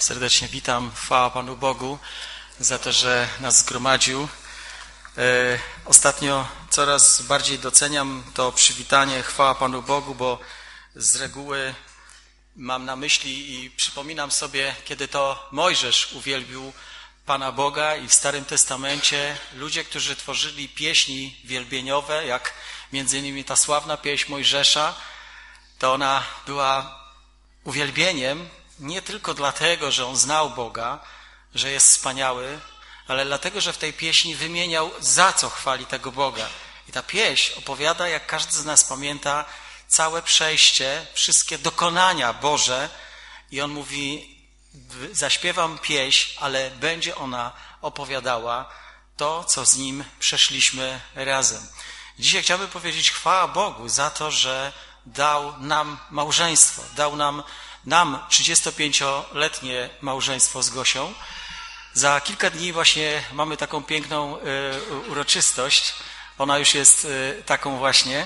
Serdecznie witam. Chwała Panu Bogu za to, że nas zgromadził. Ostatnio coraz bardziej doceniam to przywitanie chwała Panu Bogu, bo z reguły mam na myśli i przypominam sobie, kiedy to Mojżesz uwielbił Pana Boga i w Starym Testamencie ludzie, którzy tworzyli pieśni wielbieniowe, jak między innymi ta sławna pieśń Mojżesza, to ona była uwielbieniem nie tylko dlatego, że on znał Boga, że jest wspaniały, ale dlatego, że w tej pieśni wymieniał, za co chwali tego Boga. I ta pieśń opowiada, jak każdy z nas pamięta, całe przejście, wszystkie dokonania Boże. I on mówi, zaśpiewam pieśń, ale będzie ona opowiadała to, co z nim przeszliśmy razem. Dzisiaj chciałbym powiedzieć chwała Bogu za to, że dał nam małżeństwo, dał nam 35-letnie małżeństwo z Gosią. Za kilka dni właśnie mamy taką piękną uroczystość. Ona już jest taką właśnie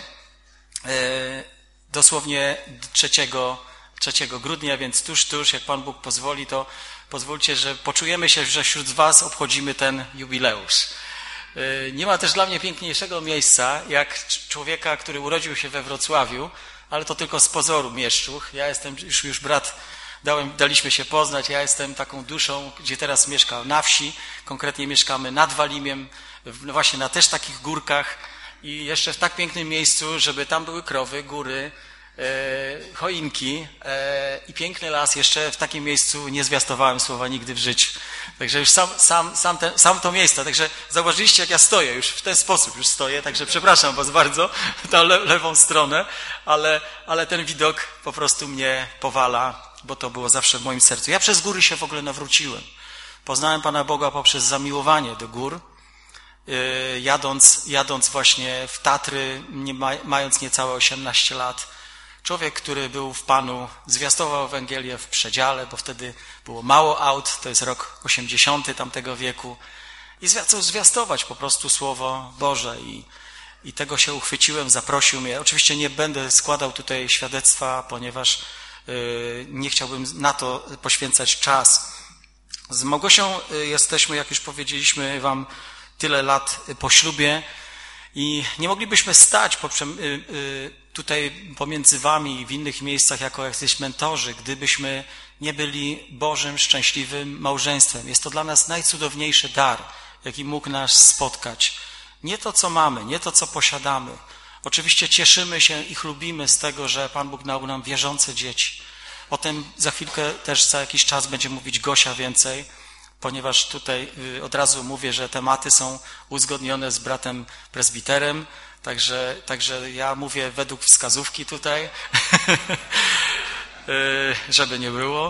dosłownie 3 grudnia, więc tuż, jak Pan Bóg pozwoli, to pozwólcie, że poczujemy się, że wśród Was obchodzimy ten jubileusz. Nie ma też dla mnie piękniejszego miejsca, jak człowieka, który urodził się we Wrocławiu, ale to tylko z pozoru mieszczuch. Ja jestem, już brat, daliśmy się poznać, ja jestem taką duszą, gdzie teraz mieszka na wsi, konkretnie mieszkamy nad Walimiem, właśnie na też takich górkach i jeszcze w tak pięknym miejscu, żeby tam były krowy, góry, choinki i piękny las. Jeszcze w takim miejscu nie zwiastowałem słowa nigdy w życiu. Także już sam to miejsce. Także zauważyliście, jak ja stoję, już w ten sposób już stoję, także przepraszam Was bardzo, tą lewą stronę, ale ten widok po prostu mnie powala, bo to było zawsze w moim sercu. Ja przez góry się w ogóle nawróciłem. Poznałem Pana Boga poprzez zamiłowanie do gór, jadąc właśnie w Tatry, mając niecałe 18 lat. Człowiek, który był w Panu, zwiastował Ewangelię w przedziale, bo wtedy było mało aut, to jest rok 80 tamtego wieku. I zaczął zwiastować po prostu Słowo Boże i tego się uchwyciłem, zaprosił mnie. Oczywiście nie będę składał tutaj świadectwa, ponieważ nie chciałbym na to poświęcać czas. Z Małgosią jesteśmy, jak już powiedzieliśmy Wam, tyle lat po ślubie i nie moglibyśmy stać tutaj pomiędzy Wami i w innych miejscach jako jacyś mentorzy, gdybyśmy nie byli Bożym, szczęśliwym małżeństwem. Jest to dla nas najcudowniejszy dar, jaki mógł nas spotkać. Nie to, co mamy, nie to, co posiadamy. Oczywiście cieszymy się i chlubimy z tego, że Pan Bóg dał nam wierzące dzieci. O tym za chwilkę też za jakiś czas będzie mówić Gosia więcej, ponieważ tutaj od razu mówię, że tematy są uzgodnione z bratem prezbiterem, także ja mówię według wskazówki tutaj, żeby nie było.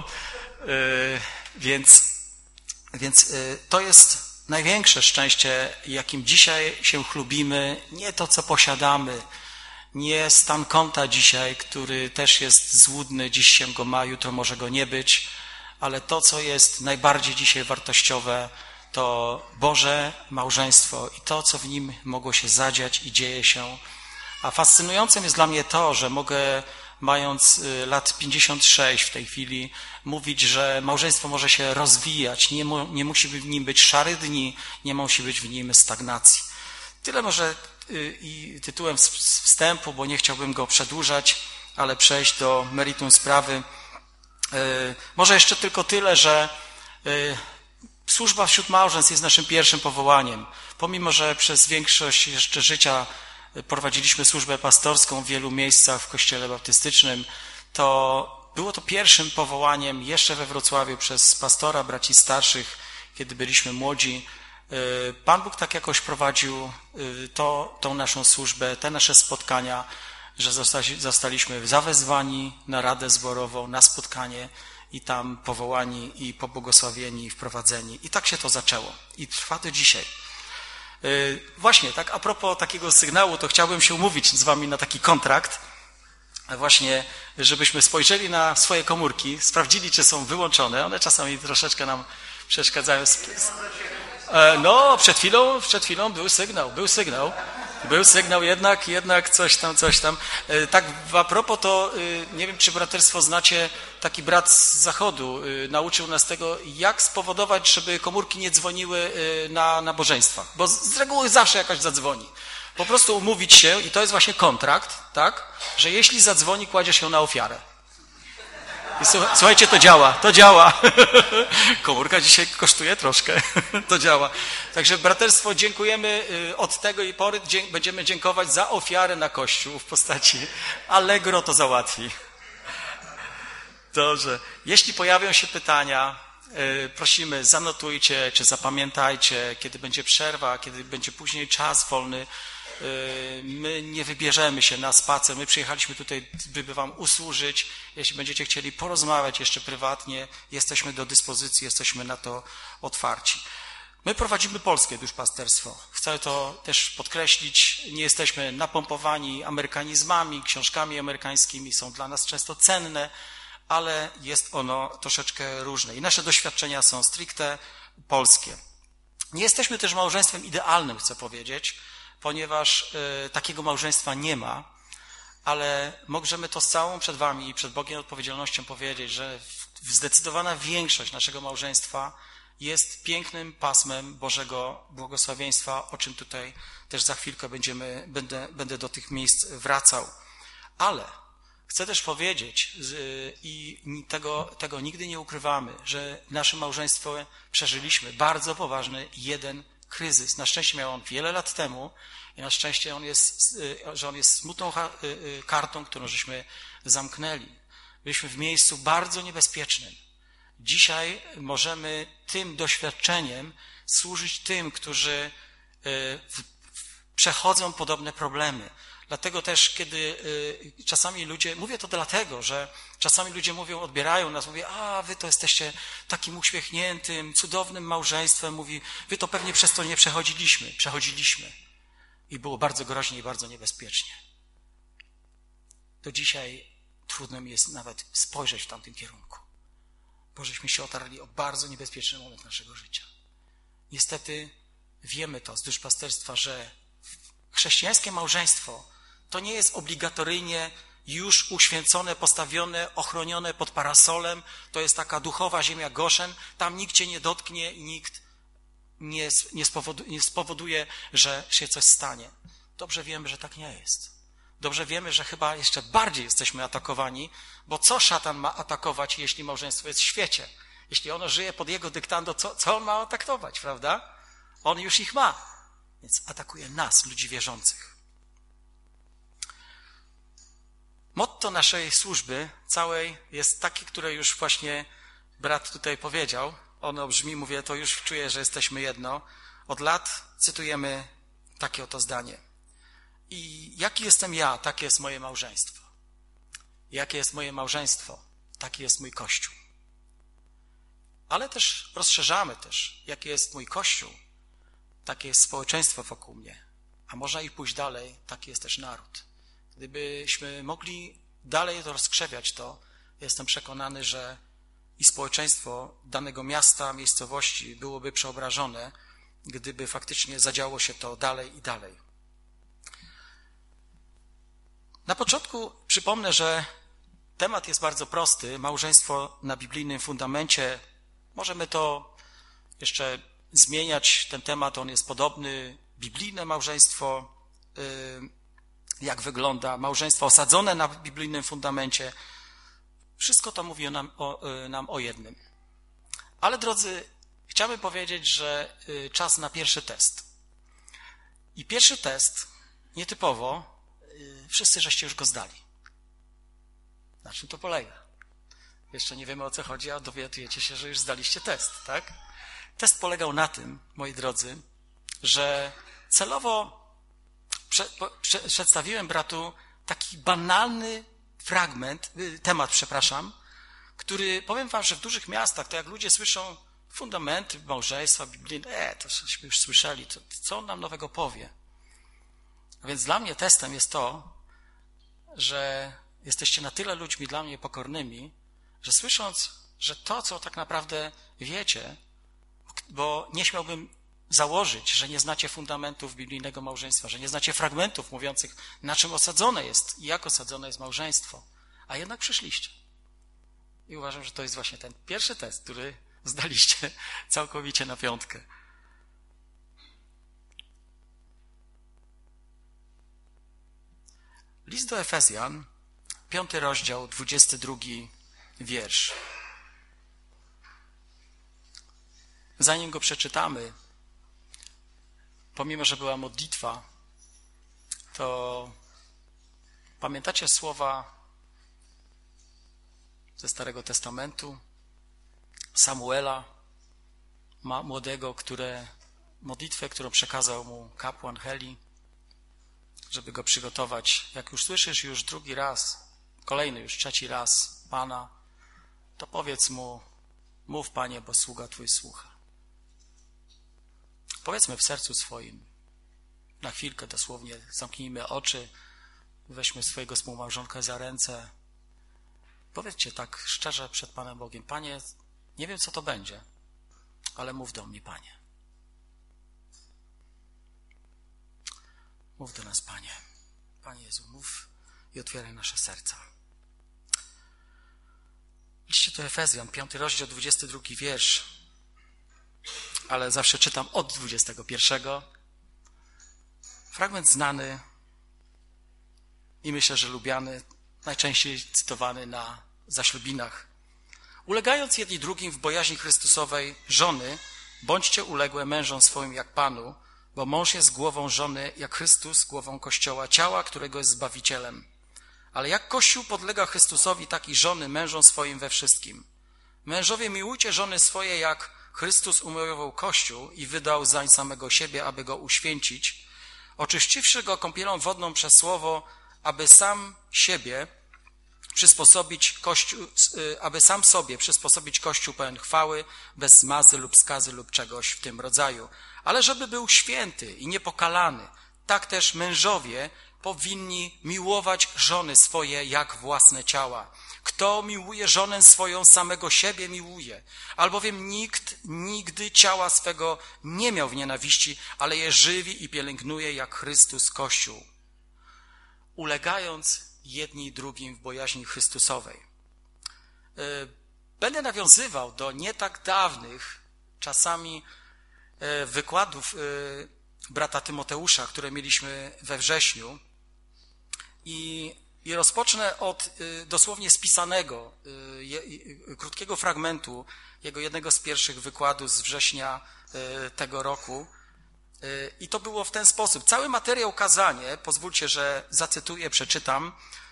Więc to jest największe szczęście, jakim dzisiaj się chlubimy. Nie to, co posiadamy, nie stan konta dzisiaj, który też jest złudny, dziś się go ma, jutro może go nie być, ale to, co jest najbardziej dzisiaj wartościowe, to Boże małżeństwo i to, co w nim mogło się zadziać i dzieje się. A fascynującym jest dla mnie to, że mogę, mając lat 56 w tej chwili, mówić, że małżeństwo może się rozwijać, nie musi w nim być szarych dni, nie musi być w nim stagnacji. Tyle może i tytułem wstępu, bo nie chciałbym go przedłużać, ale przejść do meritum sprawy. Może jeszcze tylko tyle, że służba wśród małżeństw jest naszym pierwszym powołaniem. Pomimo, że przez większość jeszcze życia prowadziliśmy służbę pastorską w wielu miejscach w kościele baptystycznym, to było to pierwszym powołaniem jeszcze we Wrocławiu przez pastora, braci starszych, kiedy byliśmy młodzi. Pan Bóg tak jakoś prowadził tą naszą służbę, te nasze spotkania, że zostaliśmy zawezwani na radę zborową, na spotkanie i tam powołani i pobłogosławieni i wprowadzeni. I tak się to zaczęło. I trwa do dzisiaj. Właśnie, tak a propos takiego sygnału, to chciałbym się umówić z Wami na taki kontrakt, właśnie, żebyśmy spojrzeli na swoje komórki, sprawdzili, czy są wyłączone. One czasami troszeczkę nam przeszkadzają. No, przed chwilą był sygnał jednak coś tam. Tak a propos to, nie wiem, czy braterstwo znacie taki brat z zachodu nauczył nas tego, jak spowodować, żeby komórki nie dzwoniły na nabożeństwach, bo z reguły zawsze jakaś zadzwoni. Po prostu umówić się, i to jest właśnie kontrakt, tak, że jeśli zadzwoni, kładziesz ją na ofiarę. I słuchajcie, to działa. Komórka dzisiaj kosztuje troszkę, to działa. Także braterstwo, dziękujemy od tej pory, będziemy dziękować za ofiarę na Kościół w postaci Allegro to załatwi. Dobrze. Jeśli pojawią się pytania, prosimy, zanotujcie, czy zapamiętajcie, kiedy będzie przerwa, kiedy będzie później czas wolny. My nie wybierzemy się na spacer, my przyjechaliśmy tutaj, by wam usłużyć. Jeśli będziecie chcieli porozmawiać jeszcze prywatnie, jesteśmy do dyspozycji, jesteśmy na to otwarci. My prowadzimy polskie duszpasterstwo. Chcę to też podkreślić. Nie jesteśmy napompowani amerykanizmami, książkami amerykańskimi, są dla nas często cenne, ale jest ono troszeczkę różne. I nasze doświadczenia są stricte polskie. Nie jesteśmy też małżeństwem idealnym, chcę powiedzieć, ponieważ takiego małżeństwa nie ma, ale możemy to z całą przed wami i przed Bogiem odpowiedzialnością powiedzieć, że zdecydowana większość naszego małżeństwa jest pięknym pasmem Bożego błogosławieństwa, o czym tutaj też za chwilkę będę do tych miejsc wracał. Ale chcę też powiedzieć, i tego nigdy nie ukrywamy, że w naszym małżeństwie przeżyliśmy bardzo poważny jeden kryzys. Na szczęście miał on wiele lat temu i na szczęście on jest smutną kartą, którą żeśmy zamknęli. Byliśmy w miejscu bardzo niebezpiecznym. Dzisiaj możemy tym doświadczeniem służyć tym, którzy przechodzą podobne problemy. Dlatego też, kiedy czasami ludzie, mówię to dlatego, że czasami ludzie mówią, odbierają nas, mówią, a wy to jesteście takim uśmiechniętym, cudownym małżeństwem, mówi, wy to pewnie przez to nie przechodziliśmy. Przechodziliśmy. I było bardzo groźnie i bardzo niebezpiecznie. Do dzisiaj trudno mi jest nawet spojrzeć w tamtym kierunku, bo żeśmy się otarli o bardzo niebezpieczny moment naszego życia. Niestety wiemy to z duszpasterstwa, że chrześcijańskie małżeństwo to nie jest obligatoryjnie już uświęcone, postawione, ochronione pod parasolem. To jest taka duchowa ziemia Goszen. Tam nikt cię nie dotknie i nikt nie spowoduje, że się coś stanie. Dobrze wiemy, że tak nie jest. Dobrze wiemy, że chyba jeszcze bardziej jesteśmy atakowani, bo co szatan ma atakować, jeśli małżeństwo jest w świecie? Jeśli ono żyje pod jego dyktando, co on ma atakować, prawda? On już ich ma, więc atakuje nas, ludzi wierzących. Motto naszej służby całej jest takie, które już właśnie brat tutaj powiedział. Ono brzmi, mówię, to już czuję, że jesteśmy jedno. Od lat cytujemy takie oto zdanie. I jaki jestem ja, takie jest moje małżeństwo. Jakie jest moje małżeństwo, taki jest mój Kościół. Ale też rozszerzamy też, jaki jest mój Kościół, takie jest społeczeństwo wokół mnie. A można i pójść dalej, taki jest też naród. Gdybyśmy mogli dalej to rozkrzewiać, to jestem przekonany, że i społeczeństwo danego miasta, miejscowości byłoby przeobrażone, gdyby faktycznie zadziało się to dalej i dalej. Na początku przypomnę, że temat jest bardzo prosty. Małżeństwo na biblijnym fundamencie. Możemy to jeszcze zmieniać, ten temat, on jest podobny. Biblijne małżeństwo, jak wygląda, małżeństwo osadzone na biblijnym fundamencie. Wszystko to mówi nam o jednym. Ale drodzy, chciałbym powiedzieć, że czas na pierwszy test. I pierwszy test, nietypowo, wszyscy żeście już go zdali. Na czym to polega? Jeszcze nie wiemy, o co chodzi, a dowiadujecie się, że już zdaliście test, tak? Test polegał na tym, moi drodzy, że celowo przedstawiłem bratu taki banalny temat, który, powiem wam, że w dużych miastach, to jak ludzie słyszą fundamenty małżeństwa biblijne, to żeśmy już słyszeli, to co on nam nowego powie? A więc dla mnie testem jest to, że jesteście na tyle ludźmi dla mnie pokornymi, że słysząc, że to, co tak naprawdę wiecie, bo nie śmiałbym założyć, że nie znacie fundamentów biblijnego małżeństwa, że nie znacie fragmentów mówiących, na czym osadzone jest i jak osadzone jest małżeństwo, a jednak przyszliście. I uważam, że to jest właśnie ten pierwszy test, który zdaliście całkowicie na 5. List do Efezjan, 5 rozdział, 22 wiersz. Zanim go przeczytamy, pomimo że była modlitwa, to pamiętacie słowa ze Starego Testamentu Samuela, młodego, modlitwę, którą przekazał mu kapłan Heli, żeby go przygotować. Jak już słyszysz już drugi raz, kolejny już, 3 raz Pana, to powiedz mu, mów Panie, bo sługa Twój słucha. Powiedzmy w sercu swoim, na chwilkę dosłownie zamknijmy oczy, weźmy swojego współmałżonka za ręce. Powiedzcie tak szczerze przed Panem Bogiem, Panie, nie wiem co to będzie, ale mów do mnie, Panie. Mów do nas, Panie. Panie Jezu, mów i otwieraj nasze serca. Liście do Efezjan, 5 rozdział, 22 wiersz, ale zawsze czytam od 21. Fragment znany i myślę, że lubiany, najczęściej cytowany na zaślubinach. Ulegając jedni drugim w bojaźni Chrystusowej, żony, bądźcie uległe mężom swoim jak Panu, bo mąż jest głową żony, jak Chrystus głową Kościoła, ciała, którego jest Zbawicielem. Ale jak Kościół podlega Chrystusowi, tak i żony mężom swoim we wszystkim. Mężowie, miłujcie żony swoje, jak Chrystus umiłował Kościół i wydał zań samego siebie, aby go uświęcić, oczyściwszy go kąpielą wodną przez słowo, aby sam sobie przysposobić Kościół pełen chwały, bez zmazy lub skazy lub czegoś w tym rodzaju. Ale żeby był święty i niepokalany, tak też mężowie powinni miłować żony swoje jak własne ciała. Kto miłuje żonę swoją, samego siebie miłuje, albowiem nikt nigdy ciała swego nie miał w nienawiści, ale je żywi i pielęgnuje jak Chrystus Kościół, ulegając jedni drugim w bojaźni Chrystusowej. Będę nawiązywał do nie tak dawnych czasami wykładów brata Tymoteusza, które mieliśmy we wrześniu i rozpocznę od dosłownie spisanego, krótkiego fragmentu jego jednego z pierwszych wykładów z września tego roku. I to było w ten sposób. Cały materiał kazanie, pozwólcie, że zacytuję, przeczytam.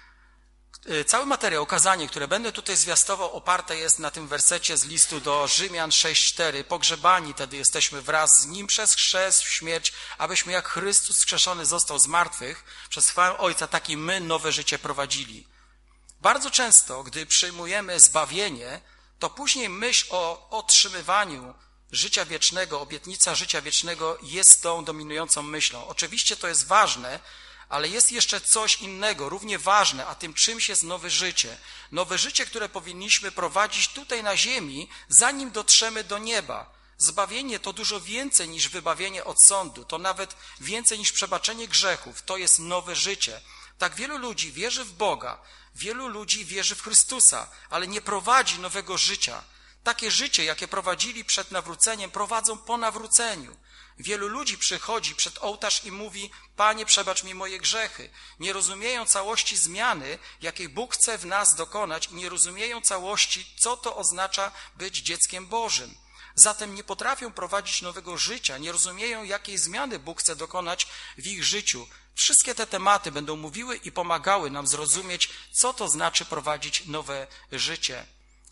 Cały materiał kazanie, które będę tutaj zwiastował, oparte jest na tym wersecie z listu do Rzymian 6:4. Pogrzebani tedy jesteśmy wraz z Nim przez chrzest w śmierć, abyśmy jak Chrystus wskrzeszony został z martwych, przez chwałę Ojca, tak i my nowe życie prowadzili. Bardzo często, gdy przyjmujemy zbawienie, to później myśl o otrzymywaniu życia wiecznego, obietnica życia wiecznego jest tą dominującą myślą. Oczywiście to jest ważne, ale jest jeszcze coś innego, równie ważne, a tym czymś jest nowe życie. Nowe życie, które powinniśmy prowadzić tutaj na ziemi, zanim dotrzemy do nieba. Zbawienie to dużo więcej niż wybawienie od sądu, to nawet więcej niż przebaczenie grzechów. To jest nowe życie. Tak wielu ludzi wierzy w Boga, wielu ludzi wierzy w Chrystusa, ale nie prowadzi nowego życia. Takie życie, jakie prowadzili przed nawróceniem, prowadzą po nawróceniu. Wielu ludzi przychodzi przed ołtarz i mówi: Panie, przebacz mi moje grzechy. Nie rozumieją całości zmiany, jakiej Bóg chce w nas dokonać i nie rozumieją całości, co to oznacza być dzieckiem Bożym. Zatem nie potrafią prowadzić nowego życia, nie rozumieją, jakiej zmiany Bóg chce dokonać w ich życiu. Wszystkie te tematy będą mówiły i pomagały nam zrozumieć, co to znaczy prowadzić nowe życie.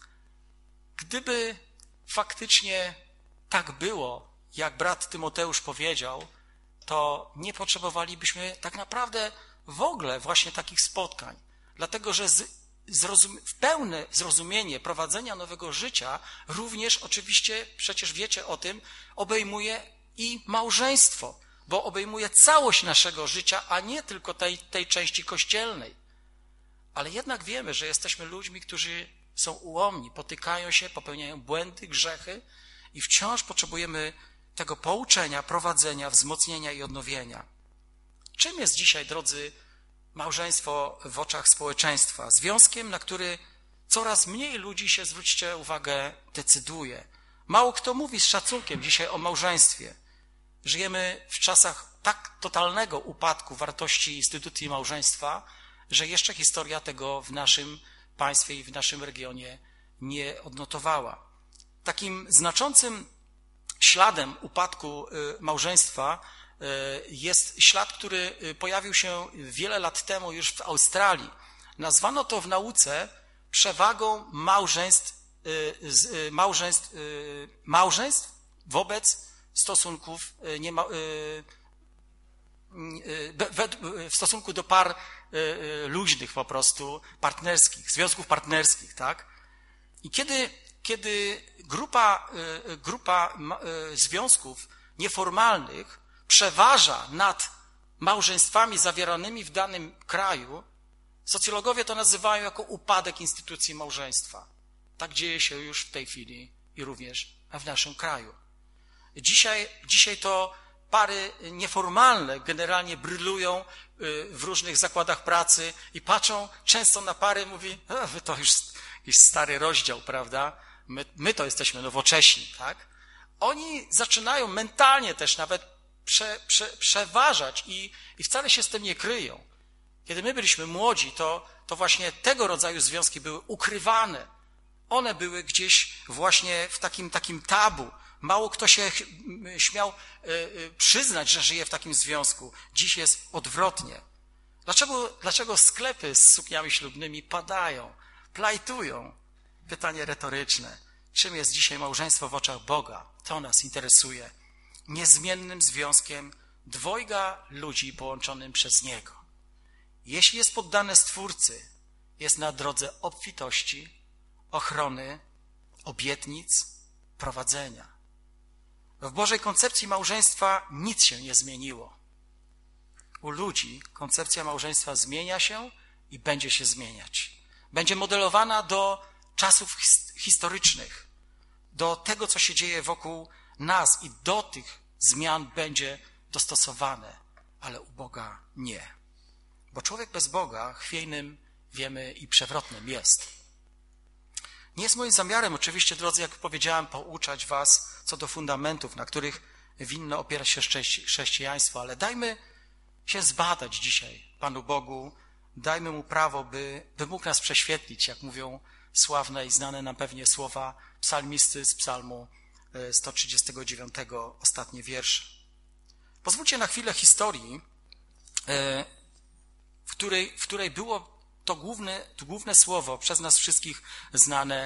Gdyby faktycznie tak było, jak brat Tymoteusz powiedział, to nie potrzebowalibyśmy tak naprawdę w ogóle właśnie takich spotkań. Dlatego, że w pełne zrozumienie prowadzenia nowego życia również oczywiście, przecież wiecie o tym, obejmuje i małżeństwo, bo obejmuje całość naszego życia, a nie tylko tej części kościelnej. Ale jednak wiemy, że jesteśmy ludźmi, którzy są ułomni, potykają się, popełniają błędy, grzechy i wciąż potrzebujemy tego pouczenia, prowadzenia, wzmocnienia i odnowienia. Czym jest dzisiaj, drodzy, małżeństwo w oczach społeczeństwa? Związkiem, na który Coraz mniej ludzi się, zwróćcie uwagę, decyduje. Mało kto mówi z szacunkiem dzisiaj o małżeństwie. Żyjemy w czasach tak totalnego upadku wartości instytucji małżeństwa, że jeszcze historia tego w naszym państwie i w naszym regionie nie odnotowała. Takim znaczącym śladem upadku małżeństwa jest ślad, który pojawił się wiele lat temu już w Australii. Nazwano to w nauce przewagą małżeństw wobec stosunków w stosunku do par luźnych po prostu, partnerskich, związków partnerskich, tak? I kiedy grupa związków nieformalnych przeważa nad małżeństwami zawieranymi w danym kraju, socjologowie to nazywają jako upadek instytucji małżeństwa. Tak dzieje się już w tej chwili i również w naszym kraju. Dzisiaj to pary nieformalne generalnie brylują w różnych zakładach pracy i patrzą często na pary, mówi, to już jakiś stary rozdział, prawda? My to jesteśmy nowocześni, tak? Oni zaczynają mentalnie też nawet przeważać i wcale się z tym nie kryją. Kiedy my byliśmy młodzi, to właśnie tego rodzaju związki były ukrywane. One były gdzieś właśnie w takim tabu. Mało kto się śmiał przyznać, że żyje w takim związku. Dziś jest odwrotnie. Dlaczego sklepy z sukniami ślubnymi padają, plajtują? Pytanie retoryczne. Czym jest dzisiaj małżeństwo w oczach Boga? To nas interesuje. Niezmiennym związkiem dwojga ludzi połączonym przez Niego. Jeśli jest poddane Stwórcy, jest na drodze obfitości, ochrony, obietnic, prowadzenia. W Bożej koncepcji małżeństwa nic się nie zmieniło. U ludzi koncepcja małżeństwa zmienia się i będzie się zmieniać. Będzie modelowana do czasów historycznych, do tego, co się dzieje wokół nas i do tych zmian będzie dostosowane, ale u Boga nie. Bo człowiek bez Boga chwiejnym, wiemy, i przewrotnym jest. Nie jest moim zamiarem, oczywiście, drodzy, jak powiedziałem, pouczać was co do fundamentów, na których winno opierać się chrześcijaństwo, ale dajmy się zbadać dzisiaj Panu Bogu, dajmy Mu prawo, by mógł nas prześwietlić, jak mówią sławne i znane nam pewnie słowa psalmisty z psalmu 139, ostatni wiersz. Pozwólcie na chwilę historii, w której było to główne słowo przez nas wszystkich znane,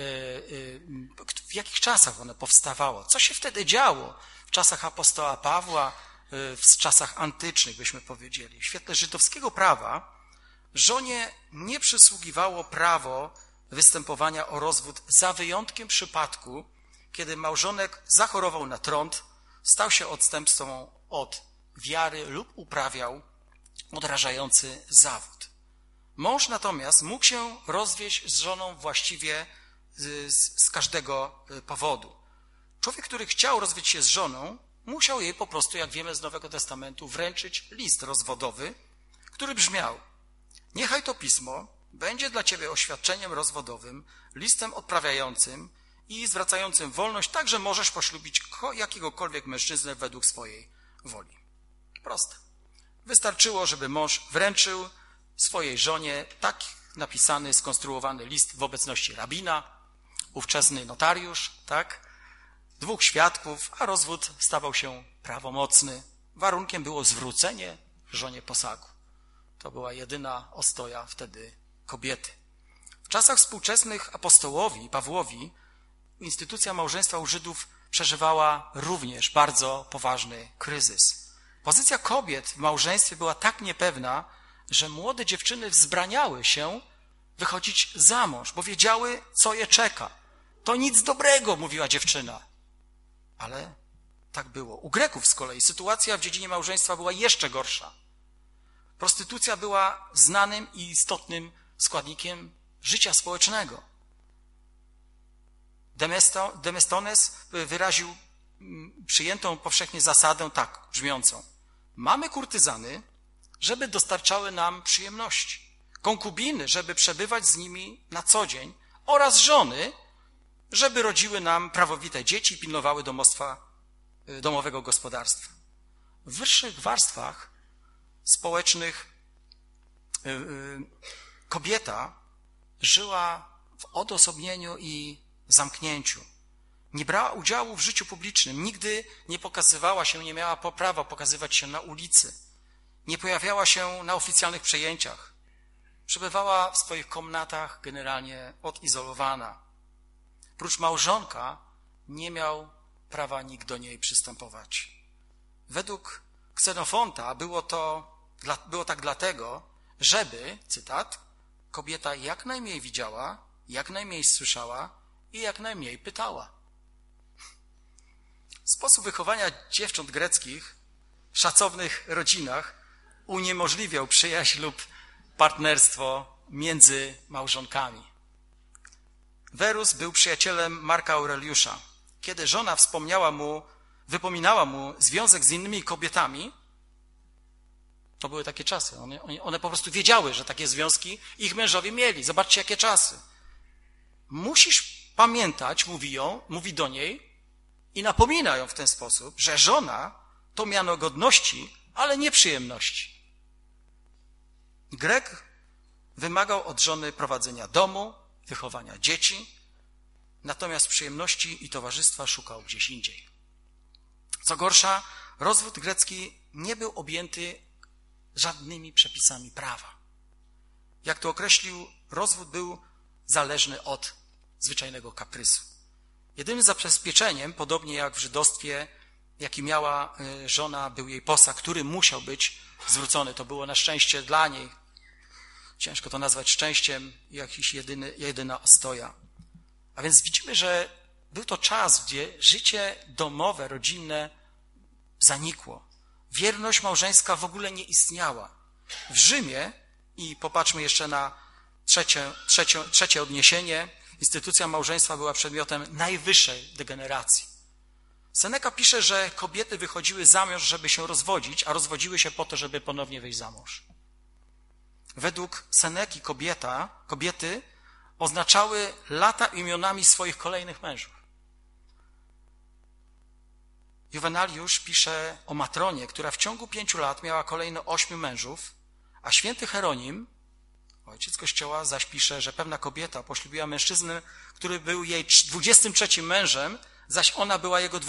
w jakich czasach ono powstawało, co się wtedy działo w czasach apostoła Pawła, w czasach antycznych, byśmy powiedzieli. W świetle żydowskiego prawa żonie nie przysługiwało prawo występowania o rozwód za wyjątkiem przypadku, kiedy małżonek zachorował na trąd, stał się odstępcą od wiary lub uprawiał odrażający zawód. Mąż natomiast mógł się rozwieść z żoną właściwie z każdego powodu. Człowiek, który chciał rozwieść się z żoną, musiał jej po prostu, jak wiemy z Nowego Testamentu, wręczyć list rozwodowy, który brzmiał: niechaj to pismo będzie dla ciebie oświadczeniem rozwodowym, listem odprawiającym i zwracającym wolność, tak że możesz poślubić jakiegokolwiek mężczyznę według swojej woli. Proste. Wystarczyło, żeby mąż wręczył swojej żonie tak napisany, skonstruowany list w obecności rabina, ówczesny notariusz, tak? 2 świadków, a rozwód stawał się prawomocny. Warunkiem było zwrócenie żonie posagu. To była jedyna ostoja wtedy kobiety. W czasach współczesnych apostołowi Pawłowi instytucja małżeństwa u Żydów przeżywała również bardzo poważny kryzys. Pozycja kobiet w małżeństwie była tak niepewna, że młode dziewczyny wzbraniały się wychodzić za mąż, bo wiedziały, co je czeka. To nic dobrego, mówiła dziewczyna. Ale tak było. U Greków z kolei sytuacja w dziedzinie małżeństwa była jeszcze gorsza. Prostytucja była znanym i istotnym składnikiem życia społecznego. Demestones wyraził przyjętą powszechnie zasadę tak brzmiącą: mamy kurtyzany, żeby dostarczały nam przyjemności. konkubiny, żeby przebywać z nimi na co dzień oraz żony, żeby rodziły nam prawowite dzieci i pilnowały domowego gospodarstwa. W wyższych warstwach społecznych kobieta żyła w odosobnieniu i zamknięciu. Nie brała udziału w życiu publicznym, nigdy nie pokazywała się, nie miała prawa pokazywać się na ulicy, nie pojawiała się na oficjalnych przejęciach. Przebywała w swoich komnatach generalnie odizolowana. Prócz małżonka nie miał prawa nikt do niej przystępować. Według Ksenofonta było tak dlatego, żeby, cytat, kobieta jak najmniej widziała, jak najmniej słyszała i jak najmniej pytała. Sposób wychowania dziewcząt greckich w szacownych rodzinach uniemożliwiał przyjaźń lub partnerstwo między małżonkami. Werus był przyjacielem Marka Aureliusza. Kiedy żona wypominała mu związek z innymi kobietami, to były takie czasy. One po prostu wiedziały, że takie związki ich mężowie mieli. Zobaczcie, jakie czasy. Musisz pamiętać, mówi do niej i napomina ją w ten sposób, że żona to miano godności, ale nie przyjemności. Grek wymagał od żony prowadzenia domu, wychowania dzieci, natomiast przyjemności i towarzystwa szukał gdzieś indziej. Co gorsza, rozwód grecki nie był objęty żadnymi przepisami prawa. Jak to określił, rozwód był zależny od zwyczajnego kaprysu. Jedynym zabezpieczeniem, podobnie jak w żydostwie, jaki miała żona, był jej posag, który musiał być zwrócony. To było na szczęście dla niej. Ciężko to nazwać szczęściem, jakiś jedyna ostoja. A więc widzimy, że był to czas, gdzie życie domowe, rodzinne zanikło. Wierność małżeńska w ogóle nie istniała. W Rzymie, i popatrzmy jeszcze na trzecie odniesienie, instytucja małżeństwa była przedmiotem najwyższej degeneracji. Seneca pisze, że kobiety wychodziły za mąż, żeby się rozwodzić, a rozwodziły się po to, żeby ponownie wyjść za mąż. Według Seneki kobiety oznaczały lata imionami swoich kolejnych mężów. Juwenaliusz pisze o Matronie, która w ciągu 5 lat miała kolejno 8 mężów, a święty Hieronim, ojciec Kościoła, zaś pisze, że pewna kobieta poślubiła mężczyznę, który był jej 23 mężem, zaś ona była jego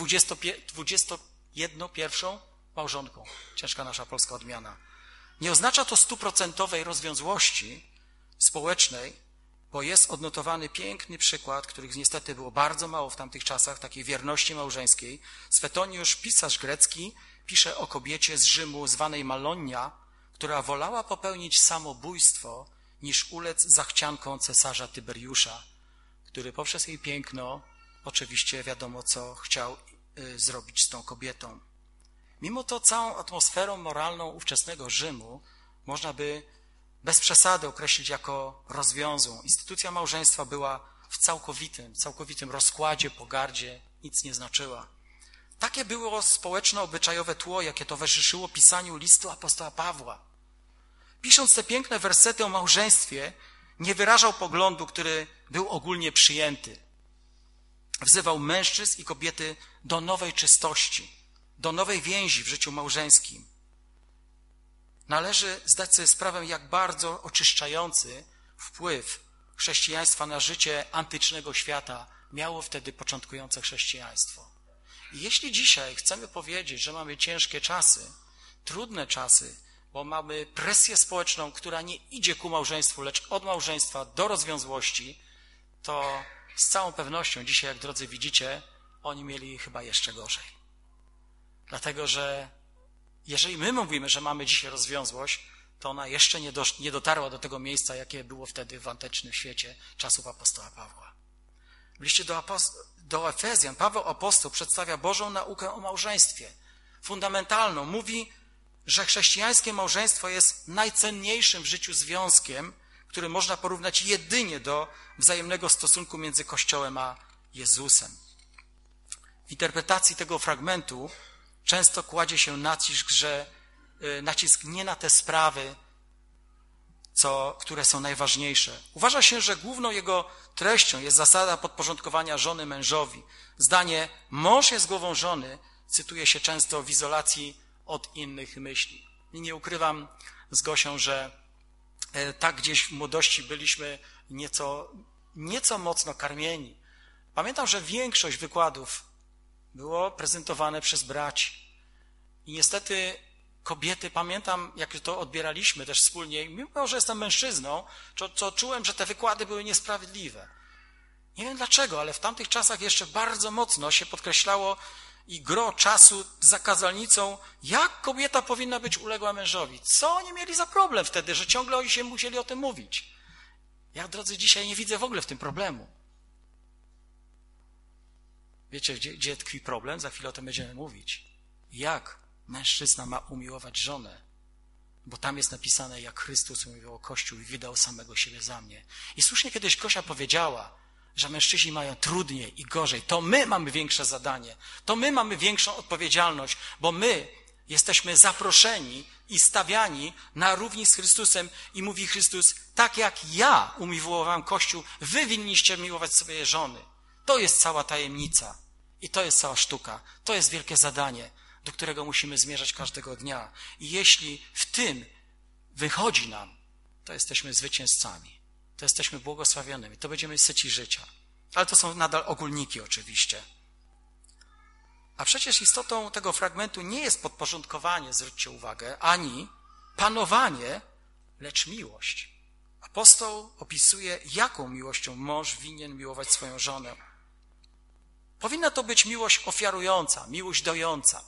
21 małżonką. Ciężka nasza polska odmiana. Nie oznacza to 100% rozwiązłości społecznej, bo jest odnotowany piękny przykład, których niestety było bardzo mało w tamtych czasach, takiej wierności małżeńskiej. Swetoniusz, pisarz grecki, pisze o kobiecie z Rzymu zwanej Malonia, która wolała popełnić samobójstwo, niż ulec zachciankom cesarza Tyberiusza, który poprzez jej piękno oczywiście wiadomo, co chciał zrobić z tą kobietą. Mimo to całą atmosferą moralną ówczesnego Rzymu można by bez przesady określić jako rozwiązłą. Instytucja małżeństwa była w całkowitym rozkładzie, pogardzie, nic nie znaczyła. Takie było społeczno-obyczajowe tło, jakie towarzyszyło pisaniu listu apostoła Pawła. Pisząc te piękne wersety o małżeństwie, nie wyrażał poglądu, który był ogólnie przyjęty. Wzywał mężczyzn i kobiety do nowej czystości, do nowej więzi w życiu małżeńskim. Należy zdać sobie sprawę, jak bardzo oczyszczający wpływ chrześcijaństwa na życie antycznego świata miało wtedy początkujące chrześcijaństwo. I jeśli dzisiaj chcemy powiedzieć, że mamy ciężkie czasy, trudne czasy, bo mamy presję społeczną, która nie idzie ku małżeństwu, lecz od małżeństwa do rozwiązłości, to z całą pewnością dzisiaj, jak drodzy widzicie, oni mieli chyba jeszcze gorzej. Dlatego, że jeżeli my mówimy, że mamy dzisiaj rozwiązłość, to ona jeszcze nie dotarła do tego miejsca, jakie było wtedy w antycznym świecie czasów apostoła Pawła. W liście do Efezjan Paweł apostoł przedstawia Bożą naukę o małżeństwie. Fundamentalną. Mówi, że chrześcijańskie małżeństwo jest najcenniejszym w życiu związkiem, który można porównać jedynie do wzajemnego stosunku między Kościołem a Jezusem. W interpretacji tego fragmentu często kładzie się nacisk nie na te sprawy które są najważniejsze. Uważa się, że główną jego treścią jest zasada podporządkowania żony mężowi. Zdanie mąż jest głową żony cytuje się często w izolacji od innych myśli. I nie ukrywam z Gosią, że tak gdzieś w młodości byliśmy nieco mocno karmieni. Pamiętam, że większość wykładów było prezentowane przez braci. I niestety kobiety, pamiętam, jak to odbieraliśmy też wspólnie, mimo że jestem mężczyzną, to czułem, że te wykłady były niesprawiedliwe. Nie wiem dlaczego, ale w tamtych czasach jeszcze bardzo mocno się podkreślało i gro czasu za kazalnicą, jak kobieta powinna być uległa mężowi. Co oni mieli za problem wtedy, że ciągle oni się musieli o tym mówić? Ja, drodzy, dzisiaj nie widzę w ogóle w tym problemu. Wiecie, gdzie tkwi problem? Za chwilę o tym będziemy mówić. Jak mężczyzna ma umiłować żonę? Bo tam jest napisane, jak Chrystus umiłował Kościół i wydał samego siebie za mnie. I słusznie kiedyś Gosia powiedziała, że mężczyźni mają trudniej i gorzej. To my mamy większe zadanie. To my mamy większą odpowiedzialność, bo my jesteśmy zaproszeni i stawiani na równi z Chrystusem i mówi Chrystus, tak jak ja umiłowałem Kościół, wy winniście miłować swoje żony. To jest cała tajemnica i to jest cała sztuka. To jest wielkie zadanie, do którego musimy zmierzać każdego dnia. I jeśli w tym wychodzi nam, to jesteśmy zwycięzcami. To jesteśmy błogosławionymi. To będziemy syci życia. Ale to są nadal ogólniki oczywiście. A przecież istotą tego fragmentu nie jest podporządkowanie, zwróćcie uwagę, ani panowanie, lecz miłość. Apostoł opisuje, jaką miłością mąż winien miłować swoją żonę. Powinna to być miłość ofiarująca, miłość dojąca.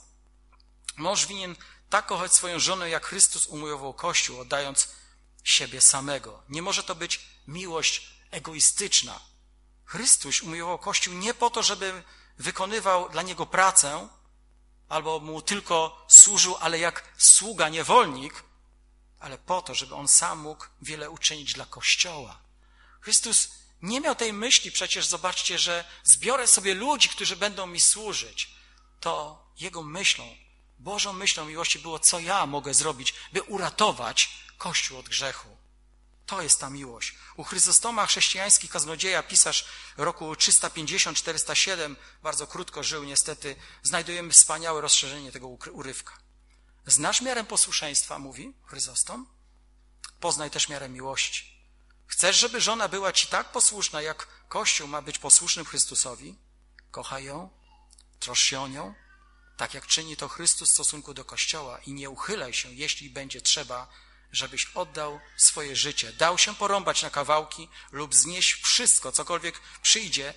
Mąż winien tak kochać swoją żonę, jak Chrystus umiłował Kościół, oddając siebie samego. Nie może to być miłość egoistyczna. Chrystus umiłował Kościół nie po to, żeby wykonywał dla niego pracę, albo mu tylko służył, ale jak sługa, niewolnik, ale po to, żeby on sam mógł wiele uczynić dla Kościoła. Chrystus nie miał tej myśli przecież, zobaczcie, że zbiorę sobie ludzi, którzy będą mi służyć. To jego myślą, Bożą myślą miłości było, co ja mogę zrobić, by uratować Kościół od grzechu. To jest ta miłość. U Chryzostoma, chrześcijański kaznodzieja, pisarz roku 350-407, bardzo krótko żył niestety, znajdujemy wspaniałe rozszerzenie tego urywka. Znasz miarę posłuszeństwa, mówi Chryzostom, poznaj też miarę miłości. Chcesz, żeby żona była ci tak posłuszna, jak Kościół ma być posłusznym Chrystusowi? Kochaj ją, troszcz się o nią, tak jak czyni to Chrystus w stosunku do Kościoła i nie uchylaj się, jeśli będzie trzeba, żebyś oddał swoje życie, dał się porąbać na kawałki lub znieść wszystko, cokolwiek przyjdzie.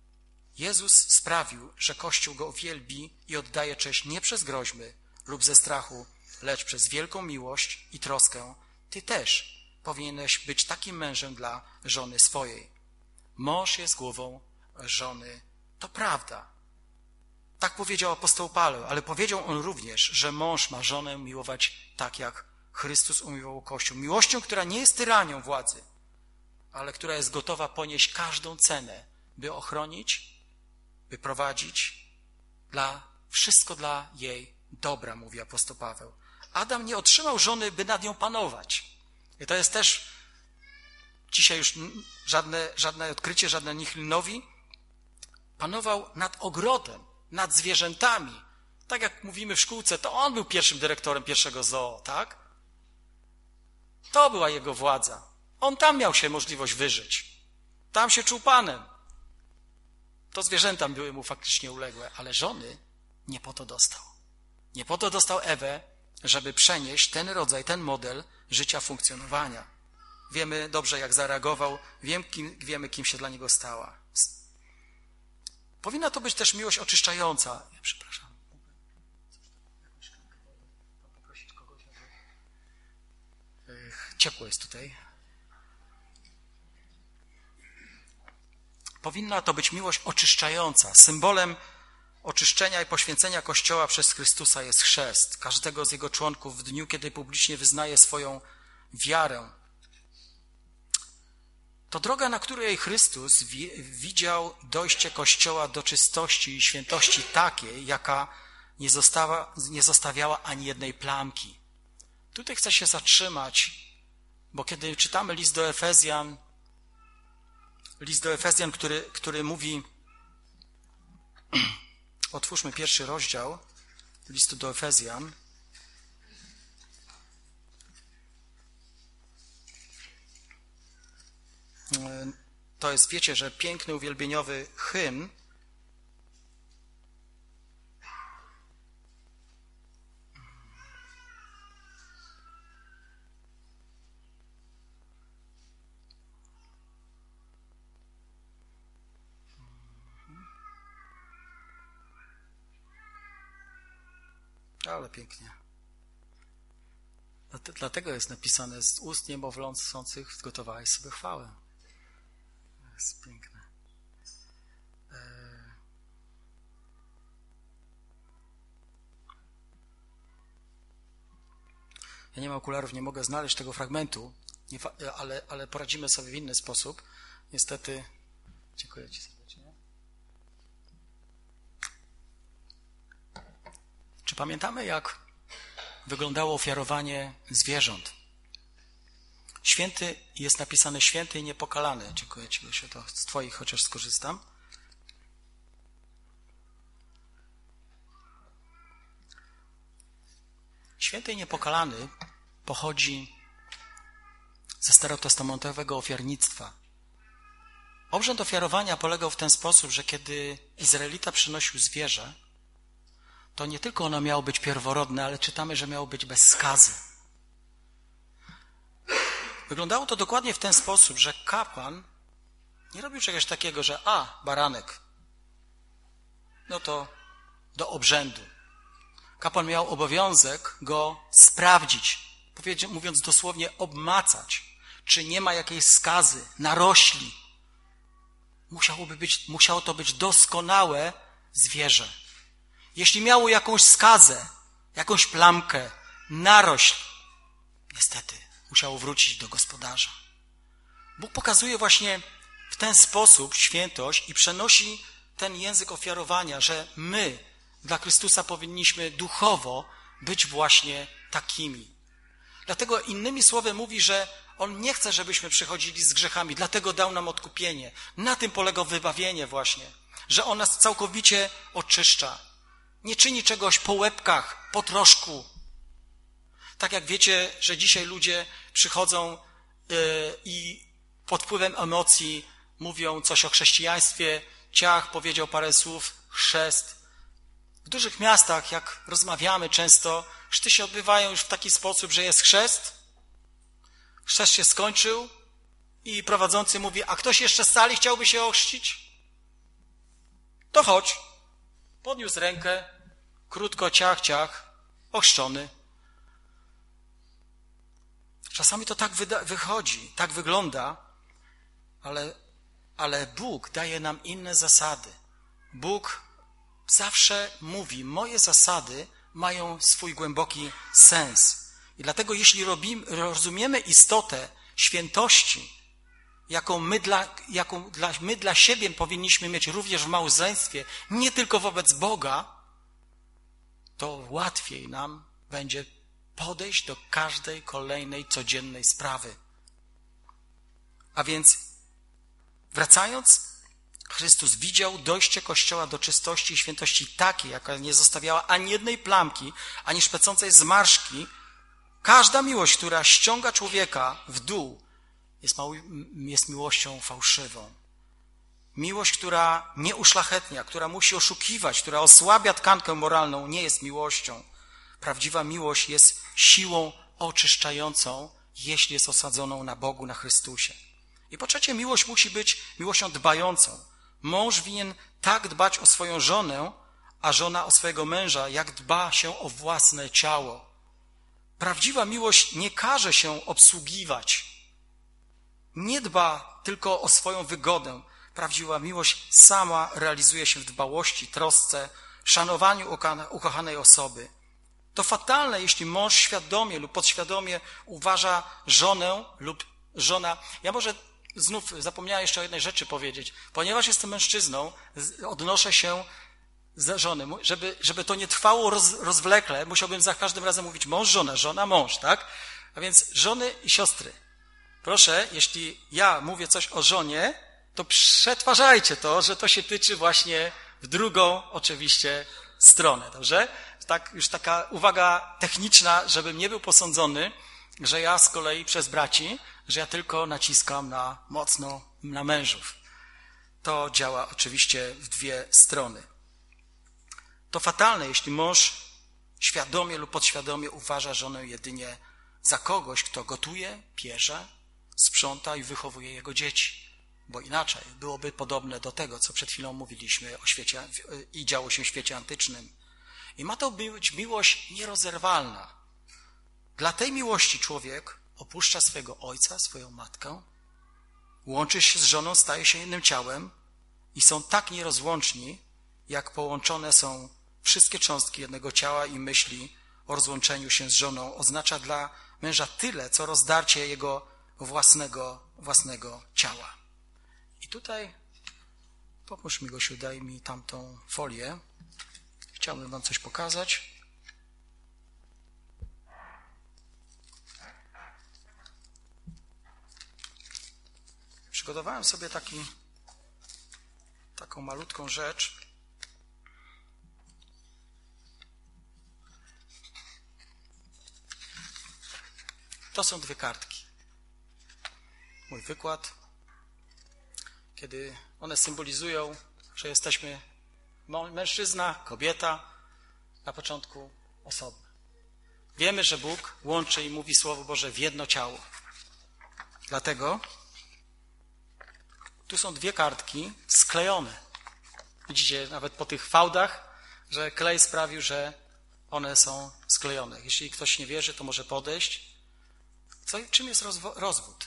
Jezus sprawił, że Kościół go wielbi i oddaje cześć nie przez groźby lub ze strachu, lecz przez wielką miłość i troskę. Ty też powinieneś być takim mężem dla żony swojej. Mąż jest głową żony. To prawda. Tak powiedział apostoł Paweł, ale powiedział on również, że mąż ma żonę miłować tak, jak Chrystus umiłował Kościół. Miłością, która nie jest tyranią władzy, ale która jest gotowa ponieść każdą cenę, by ochronić, by prowadzić, wszystko dla jej dobra, mówi apostoł Paweł. Adam nie otrzymał żony, by nad nią panować. I to jest też dzisiaj już żadne odkrycie, żadne nihil nowi. Panował nad ogrodem, nad zwierzętami. Tak jak mówimy w szkółce, to on był pierwszym dyrektorem pierwszego zoo, tak? To była jego władza. On tam miał się możliwość wyżyć. Tam się czuł panem. To zwierzęta były mu faktycznie uległe, ale żony nie po to dostał. Nie po to dostał Ewę, żeby przenieść ten rodzaj, ten model życia, funkcjonowania. Wiemy dobrze, jak zareagował, wiemy, kim się dla niego stała. Powinna to być też miłość oczyszczająca. Przepraszam. Poprosić kogoś, ciepło jest tutaj. Powinna to być miłość oczyszczająca. Symbolem oczyszczenia i poświęcenia Kościoła przez Chrystusa jest chrzest każdego z jego członków w dniu, kiedy publicznie wyznaje swoją wiarę. To droga, na której Chrystus widział dojście Kościoła do czystości i świętości takiej, jaka nie zostawiała ani jednej plamki. Tutaj chcę się zatrzymać Bo kiedy czytamy list do Efezjan, który mówi, otwórzmy 1 rozdział listu do Efezjan. To jest, wiecie, że piękny, uwielbieniowy hymn. Ale pięknie. Dlatego jest napisane: z ust niemowlących zgotowałeś sobie chwałę. To jest piękne. Ja nie mam okularów, nie mogę znaleźć tego fragmentu, ale poradzimy sobie w inny sposób. Niestety, dziękuję Ci serdecznie. Czy pamiętamy, jak wyglądało ofiarowanie zwierząt? Święty, jest napisane święty i niepokalany. Dziękuję Ci, Gosiu, to z Twoich chociaż skorzystam. Święty i niepokalany pochodzi ze starotestamentowego ofiarnictwa. Obrzęd ofiarowania polegał w ten sposób, że kiedy Izraelita przynosił zwierzę, to nie tylko ono miało być pierworodne, ale czytamy, że miało być bez skazy. Wyglądało to dokładnie w ten sposób, że kapłan nie robił czegoś takiego, że baranek, no to do obrzędu. Kapłan miał obowiązek go sprawdzić, mówiąc dosłownie obmacać, czy nie ma jakiejś skazy, narośli. Musiało to być doskonałe zwierzę. Jeśli miało jakąś skazę, jakąś plamkę, narośl, niestety musiało wrócić do gospodarza. Bóg pokazuje właśnie w ten sposób świętość i przenosi ten język ofiarowania, że my dla Chrystusa powinniśmy duchowo być właśnie takimi. Dlatego innymi słowy mówi, że On nie chce, żebyśmy przychodzili z grzechami, dlatego dał nam odkupienie. Na tym polega wybawienie właśnie, że On nas całkowicie oczyszcza. Nie czyni czegoś po łebkach, po troszku. Tak jak wiecie, że dzisiaj ludzie przychodzą i pod wpływem emocji mówią coś o chrześcijaństwie. Ciach powiedział parę słów, chrzest. W dużych miastach, jak rozmawiamy często, chrzty się odbywają już w taki sposób, że jest chrzest się skończył i prowadzący mówi: a ktoś jeszcze z sali chciałby się ochrzcić? To chodź. Podniósł rękę, krótko, ciach, ochrzczony. Czasami to tak wychodzi, tak wygląda, ale Bóg daje nam inne zasady. Bóg zawsze mówi: moje zasady mają swój głęboki sens. I dlatego jeśli rozumiemy istotę świętości, jaką my dla siebie powinniśmy mieć również w małżeństwie, nie tylko wobec Boga, to łatwiej nam będzie podejść do każdej kolejnej codziennej sprawy. A więc wracając, Chrystus widział dojście Kościoła do czystości i świętości takiej, jaka nie zostawiała ani jednej plamki, ani szpecącej zmarszki. Każda miłość, która ściąga człowieka w dół, jest miłością fałszywą. Miłość, która nie uszlachetnia, która musi oszukiwać, która osłabia tkankę moralną, nie jest miłością. Prawdziwa miłość jest siłą oczyszczającą, jeśli jest osadzoną na Bogu, na Chrystusie. I po trzecie, miłość musi być miłością dbającą. Mąż winien tak dbać o swoją żonę, a żona o swojego męża, jak dba się o własne ciało. Prawdziwa miłość nie każe się obsługiwać. Nie dba tylko o swoją wygodę. Prawdziwa miłość sama realizuje się w dbałości, trosce, szanowaniu ukochanej osoby. To fatalne, jeśli mąż świadomie lub podświadomie uważa żonę lub żona. Ja może znów zapomniałem jeszcze o jednej rzeczy powiedzieć. Ponieważ jestem mężczyzną, odnoszę się za żony. Żeby to nie trwało rozwlekle, musiałbym za każdym razem mówić mąż, żona, mąż, tak? A więc żony i siostry. Proszę, jeśli ja mówię coś o żonie, to przetwarzajcie to, że to się tyczy właśnie w drugą oczywiście stronę, dobrze? Tak, już taka uwaga techniczna, żebym nie był posądzony, że ja z kolei przez braci, że ja tylko naciskam mocno na mężów. To działa oczywiście w dwie strony. To fatalne, jeśli mąż świadomie lub podświadomie uważa żonę jedynie za kogoś, kto gotuje, pierze, sprząta i wychowuje jego dzieci. Bo inaczej byłoby podobne do tego, co przed chwilą mówiliśmy o świecie i działo się w świecie antycznym. I ma to być miłość nierozerwalna. Dla tej miłości człowiek opuszcza swojego ojca, swoją matkę, łączy się z żoną, staje się jednym ciałem i są tak nierozłączni, jak połączone są wszystkie cząstki jednego ciała i myśli o rozłączeniu się z żoną oznacza dla męża tyle, co rozdarcie jego własnego ciała. I tutaj, pomóż mi, Gosiu, daj mi tamtą folię. Chciałbym wam coś pokazać. Przygotowałem sobie taką malutką rzecz. To są dwie kartki. Mój wykład, kiedy one symbolizują, że jesteśmy mężczyzna, kobieta, na początku osobne. Wiemy, że Bóg łączy i mówi Słowo Boże w jedno ciało. Dlatego tu są dwie kartki sklejone. Widzicie nawet po tych fałdach, że klej sprawił, że one są sklejone. Jeśli ktoś nie wierzy, to może podejść. Czym jest rozwód?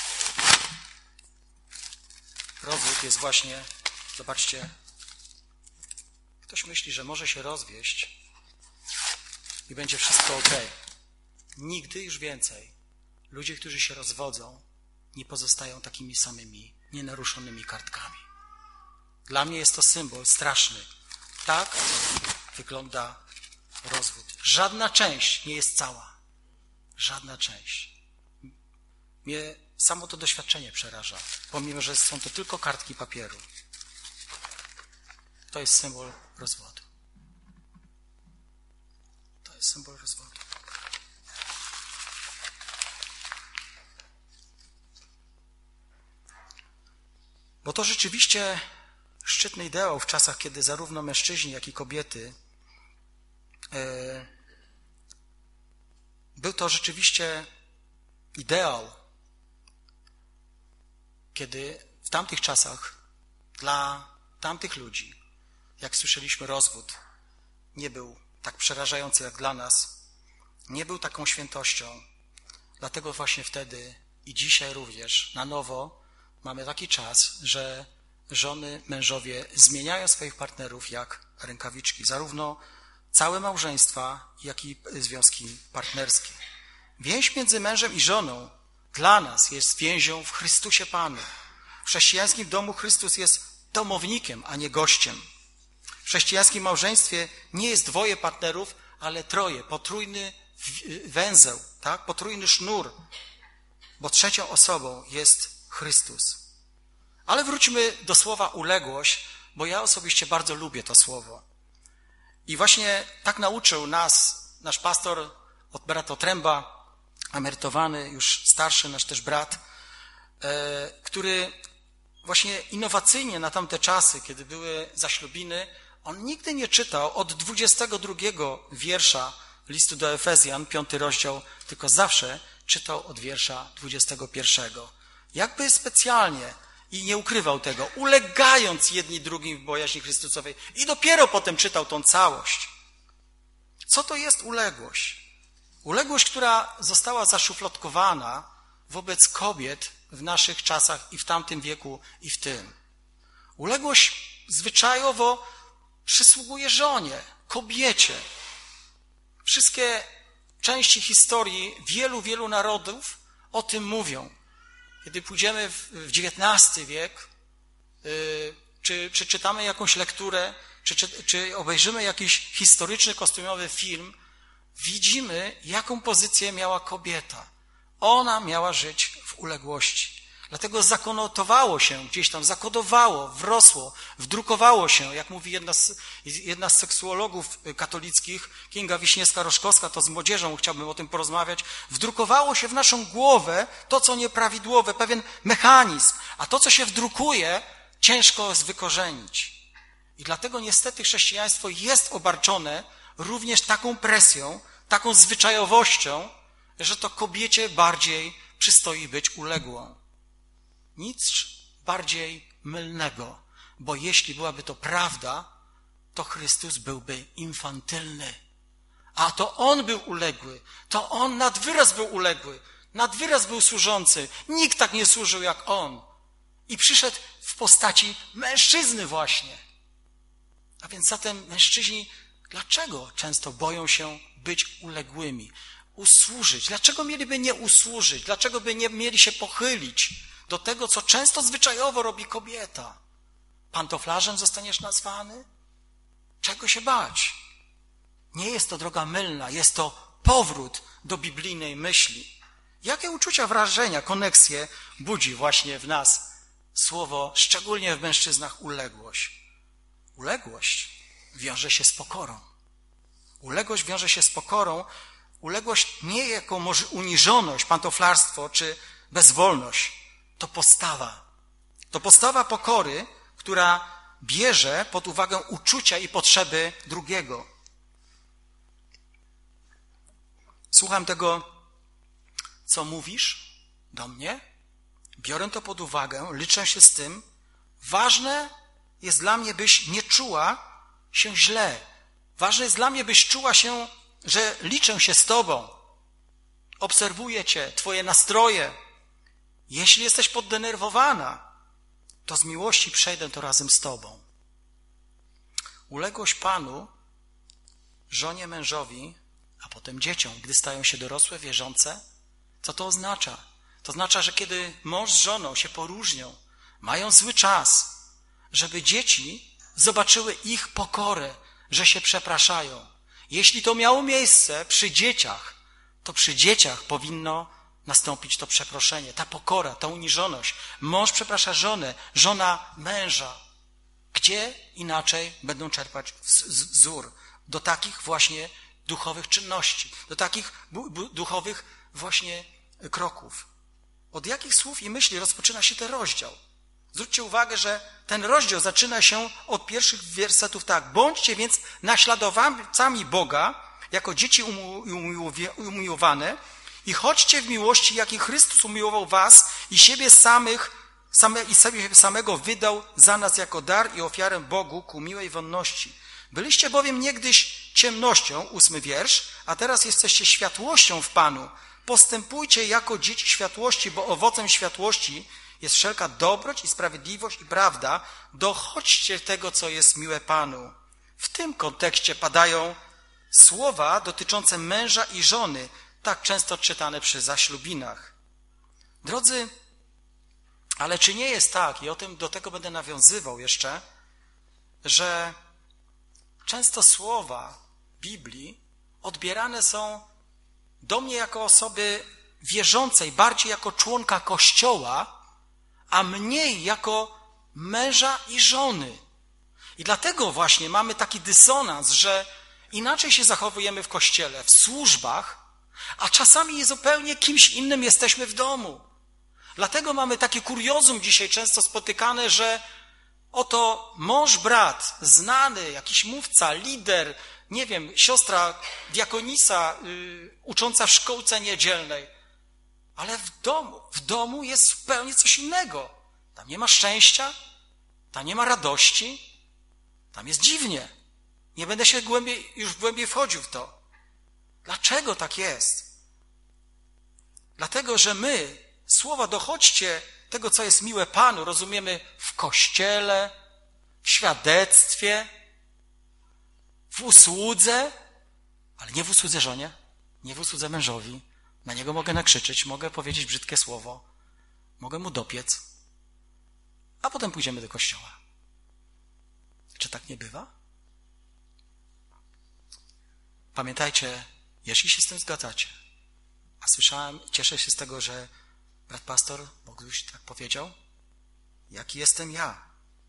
Rozwód jest właśnie, zobaczcie, ktoś myśli, że może się rozwieść i będzie wszystko ok. Nigdy już więcej ludzie, którzy się rozwodzą, nie pozostają takimi samymi, nienaruszonymi kartkami. Dla mnie jest to symbol straszny. Tak wygląda rozwód. Żadna część nie jest cała. Żadna część. Mnie samo to doświadczenie przeraża, pomimo że są to tylko kartki papieru. To jest symbol rozwodu. To jest symbol rozwodu. Bo to rzeczywiście szczytny ideał w czasach, kiedy zarówno mężczyźni, jak i kobiety był to rzeczywiście ideał, kiedy w tamtych czasach dla tamtych ludzi, jak słyszeliśmy, rozwód nie był tak przerażający jak dla nas, nie był taką świętością. Dlatego właśnie wtedy i dzisiaj również na nowo mamy taki czas, że żony, mężowie zmieniają swoich partnerów jak rękawiczki, zarówno całe małżeństwa, jak i związki partnerskie. Więź między mężem i żoną dla nas jest więzią w Chrystusie Panu. W chrześcijańskim domu Chrystus jest domownikiem, a nie gościem. W chrześcijańskim małżeństwie nie jest dwoje partnerów, ale troje, potrójny węzeł, tak? Potrójny sznur, bo trzecią osobą jest Chrystus. Ale wróćmy do słowa uległość, bo ja osobiście bardzo lubię to słowo. I właśnie tak nauczył nas nasz pastor od brata Otręba, emerytowany, już starszy nasz też brat, który właśnie innowacyjnie na tamte czasy, kiedy były zaślubiny, on nigdy nie czytał od 22 wiersza listu do Efezjan, 5 rozdział, tylko zawsze czytał od wiersza 21. Jakby specjalnie i nie ukrywał tego, ulegając jedni drugim w bojaźni Chrystusowej i dopiero potem czytał tą całość. Co to jest uległość? Uległość, która została zaszufladkowana wobec kobiet w naszych czasach i w tamtym wieku i w tym. Uległość zwyczajowo przysługuje żonie, kobiecie. Wszystkie części historii wielu narodów o tym mówią. Kiedy pójdziemy w XIX wiek, czy przeczytamy jakąś lekturę, czy obejrzymy jakiś historyczny, kostiumowy film, widzimy, jaką pozycję miała kobieta. Ona miała żyć w uległości. Dlatego zakonotowało się, gdzieś tam zakodowało, wrosło, wdrukowało się, jak mówi jedna z seksuologów katolickich, Kinga Wiśniewska-Roszkowska, to z młodzieżą chciałbym o tym porozmawiać, wdrukowało się w naszą głowę to, co nieprawidłowe, pewien mechanizm, a to, co się wdrukuje, ciężko jest wykorzenić. I dlatego niestety chrześcijaństwo jest obarczone również taką presją, taką zwyczajowością, że to kobiecie bardziej przystoi być uległą. Nic bardziej mylnego, bo jeśli byłaby to prawda, to Chrystus byłby infantylny. A to On był uległy, to On nad wyraz był uległy, nad wyraz był służący. Nikt tak nie służył jak On. I przyszedł w postaci mężczyzny właśnie. A więc zatem mężczyźni, dlaczego często boją się być uległymi? Usłużyć. Dlaczego mieliby nie usłużyć? Dlaczego by nie mieli się pochylić do tego, co często zwyczajowo robi kobieta? Pantoflarzem zostaniesz nazwany? Czego się bać? Nie jest to droga mylna, jest to powrót do biblijnej myśli. Jakie uczucia, wrażenia, koneksje budzi właśnie w nas słowo, szczególnie w mężczyznach, uległość? Uległość wiąże się z pokorą. Uległość wiąże się z pokorą. Uległość nie jako może uniżoność, pantoflarstwo czy bezwolność. To postawa. To postawa pokory, która bierze pod uwagę uczucia i potrzeby drugiego. Słucham tego, co mówisz do mnie. Biorę to pod uwagę, liczę się z tym. Ważne jest dla mnie, byś nie czuła się źle. Ważne jest dla mnie, byś czuła się, że liczę się z tobą. Obserwuję cię, twoje nastroje. Jeśli jesteś poddenerwowana, to z miłości przejdę to razem z tobą. Uległość Panu, żonie, mężowi, a potem dzieciom, gdy stają się dorosłe, wierzące, co to oznacza? To oznacza, że kiedy mąż z żoną się poróżnią, mają zły czas, żeby dzieci zobaczyły ich pokorę, że się przepraszają. Jeśli to miało miejsce przy dzieciach, to przy dzieciach powinno nastąpić to przeproszenie, ta pokora, ta uniżoność. Mąż przeprasza żonę, żona męża. Gdzie inaczej będą czerpać wzór do takich właśnie duchowych czynności, do takich duchowych właśnie kroków? Od jakich słów i myśli rozpoczyna się ten rozdział? Zwróćcie uwagę, że ten rozdział zaczyna się od pierwszych wersetów tak. Bądźcie więc naśladowcami Boga, jako dzieci umiłowane, i chodźcie w miłości, jak i Chrystus umiłował was i siebie samego wydał za nas jako dar i ofiarę Bogu ku miłej wonności. Byliście bowiem niegdyś ciemnością, 8 wiersz, a teraz jesteście światłością w Panu. Postępujcie jako dzieci światłości, bo owocem światłości jest wszelka dobroć i sprawiedliwość i prawda. Dochodźcie tego, co jest miłe Panu. W tym kontekście padają słowa dotyczące męża i żony, tak często czytane przy zaślubinach. Drodzy, ale czy nie jest tak, i do tego będę nawiązywał jeszcze, że często słowa Biblii odbierane są do mnie jako osoby wierzącej, bardziej jako członka Kościoła, a mniej jako męża i żony. I dlatego właśnie mamy taki dysonans, że inaczej się zachowujemy w Kościele, w służbach, a czasami zupełnie kimś innym jesteśmy w domu. Dlatego mamy takie kuriozum dzisiaj często spotykane, że oto mąż, brat, znany, jakiś mówca, lider, nie wiem, siostra diakonisa ucząca w szkółce niedzielnej, ale w domu jest zupełnie coś innego. Tam nie ma szczęścia, tam nie ma radości, tam jest dziwnie. Nie będę się już głębiej wchodził w to. Dlaczego tak jest? Dlatego, że my, słowa dochodźcie tego, co jest miłe Panu, rozumiemy w Kościele, w świadectwie, w usłudze, ale nie w usłudze żonie, nie w usłudze mężowi. Na niego mogę nakrzyczeć, mogę powiedzieć brzydkie słowo, mogę mu dopiec, a potem pójdziemy do kościoła. Czy tak nie bywa? Pamiętajcie, jeśli się z tym zgadzacie, a słyszałem, cieszę się z tego, że Brat pastor Boguś tak powiedział, jaki jestem ja.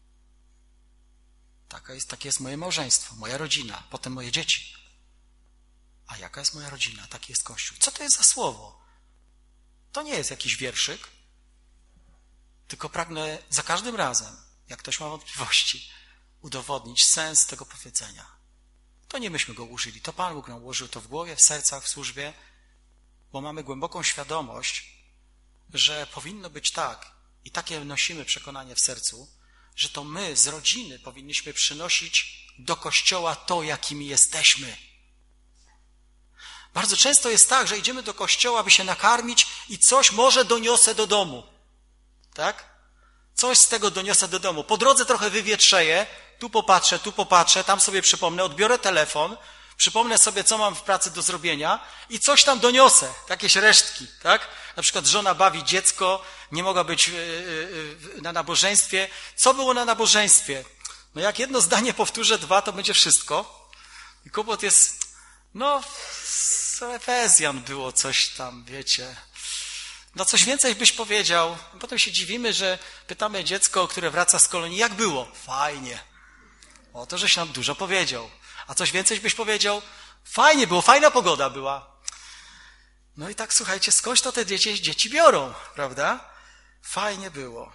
Takie jest moje małżeństwo, moja rodzina, potem moje dzieci. A jaka jest moja rodzina? Taki jest Kościół. Co to jest za słowo? To nie jest jakiś wierszyk, tylko pragnę za każdym razem, jak ktoś ma wątpliwości, udowodnić sens tego powiedzenia. To nie myśmy go użyli, to Pan Bóg nam ułożył to w głowie, w sercach, w służbie, bo mamy głęboką świadomość, że powinno być tak i takie nosimy przekonanie w sercu, że to my z rodziny powinniśmy przynosić do Kościoła to, jakimi jesteśmy. Bardzo często jest tak, że idziemy do Kościoła, by się nakarmić i coś może doniosę do domu. Tak? Coś z tego doniosę do domu. Po drodze trochę wywietrzeję, tu popatrzę, tam sobie przypomnę, odbiorę telefon, przypomnę sobie, co mam w pracy do zrobienia i coś tam doniosę, jakieś resztki, tak? Na przykład żona bawi dziecko, nie mogła być na nabożeństwie. Co było na nabożeństwie? No jak jedno zdanie powtórzę, 2, to będzie wszystko. I kłopot jest, z Efezjan było coś tam, wiecie. No coś więcej byś powiedział. Potem się dziwimy, że pytamy dziecko, które wraca z kolonii, jak było? Fajnie. O to, żeś nam dużo powiedział. A coś więcej byś powiedział? Fajnie było, fajna pogoda była. No i tak, słuchajcie, skądś to te dzieci biorą, prawda? Fajnie było.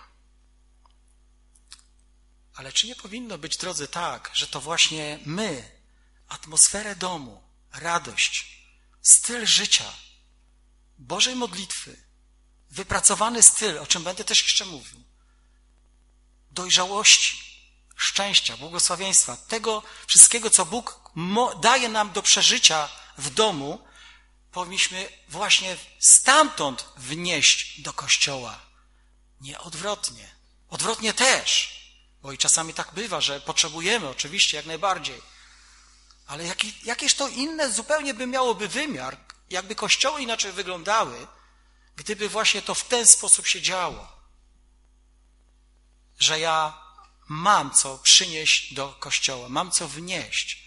Ale czy nie powinno być, drodzy, tak, że to właśnie my, atmosferę domu, radość, styl życia, Bożej modlitwy, wypracowany styl, o czym będę też jeszcze mówił, dojrzałości, szczęścia, błogosławieństwa, tego wszystkiego, co Bóg daje nam do przeżycia w domu, powinniśmy właśnie stamtąd wnieść do Kościoła. Nie odwrotnie. Odwrotnie też, bo i czasami tak bywa, że potrzebujemy, oczywiście, jak najbardziej. Ale jakież to inne zupełnie by miałoby wymiar, jakby kościoły inaczej wyglądały, gdyby właśnie to w ten sposób się działo. Że ja mam co przynieść do Kościoła, mam co wnieść.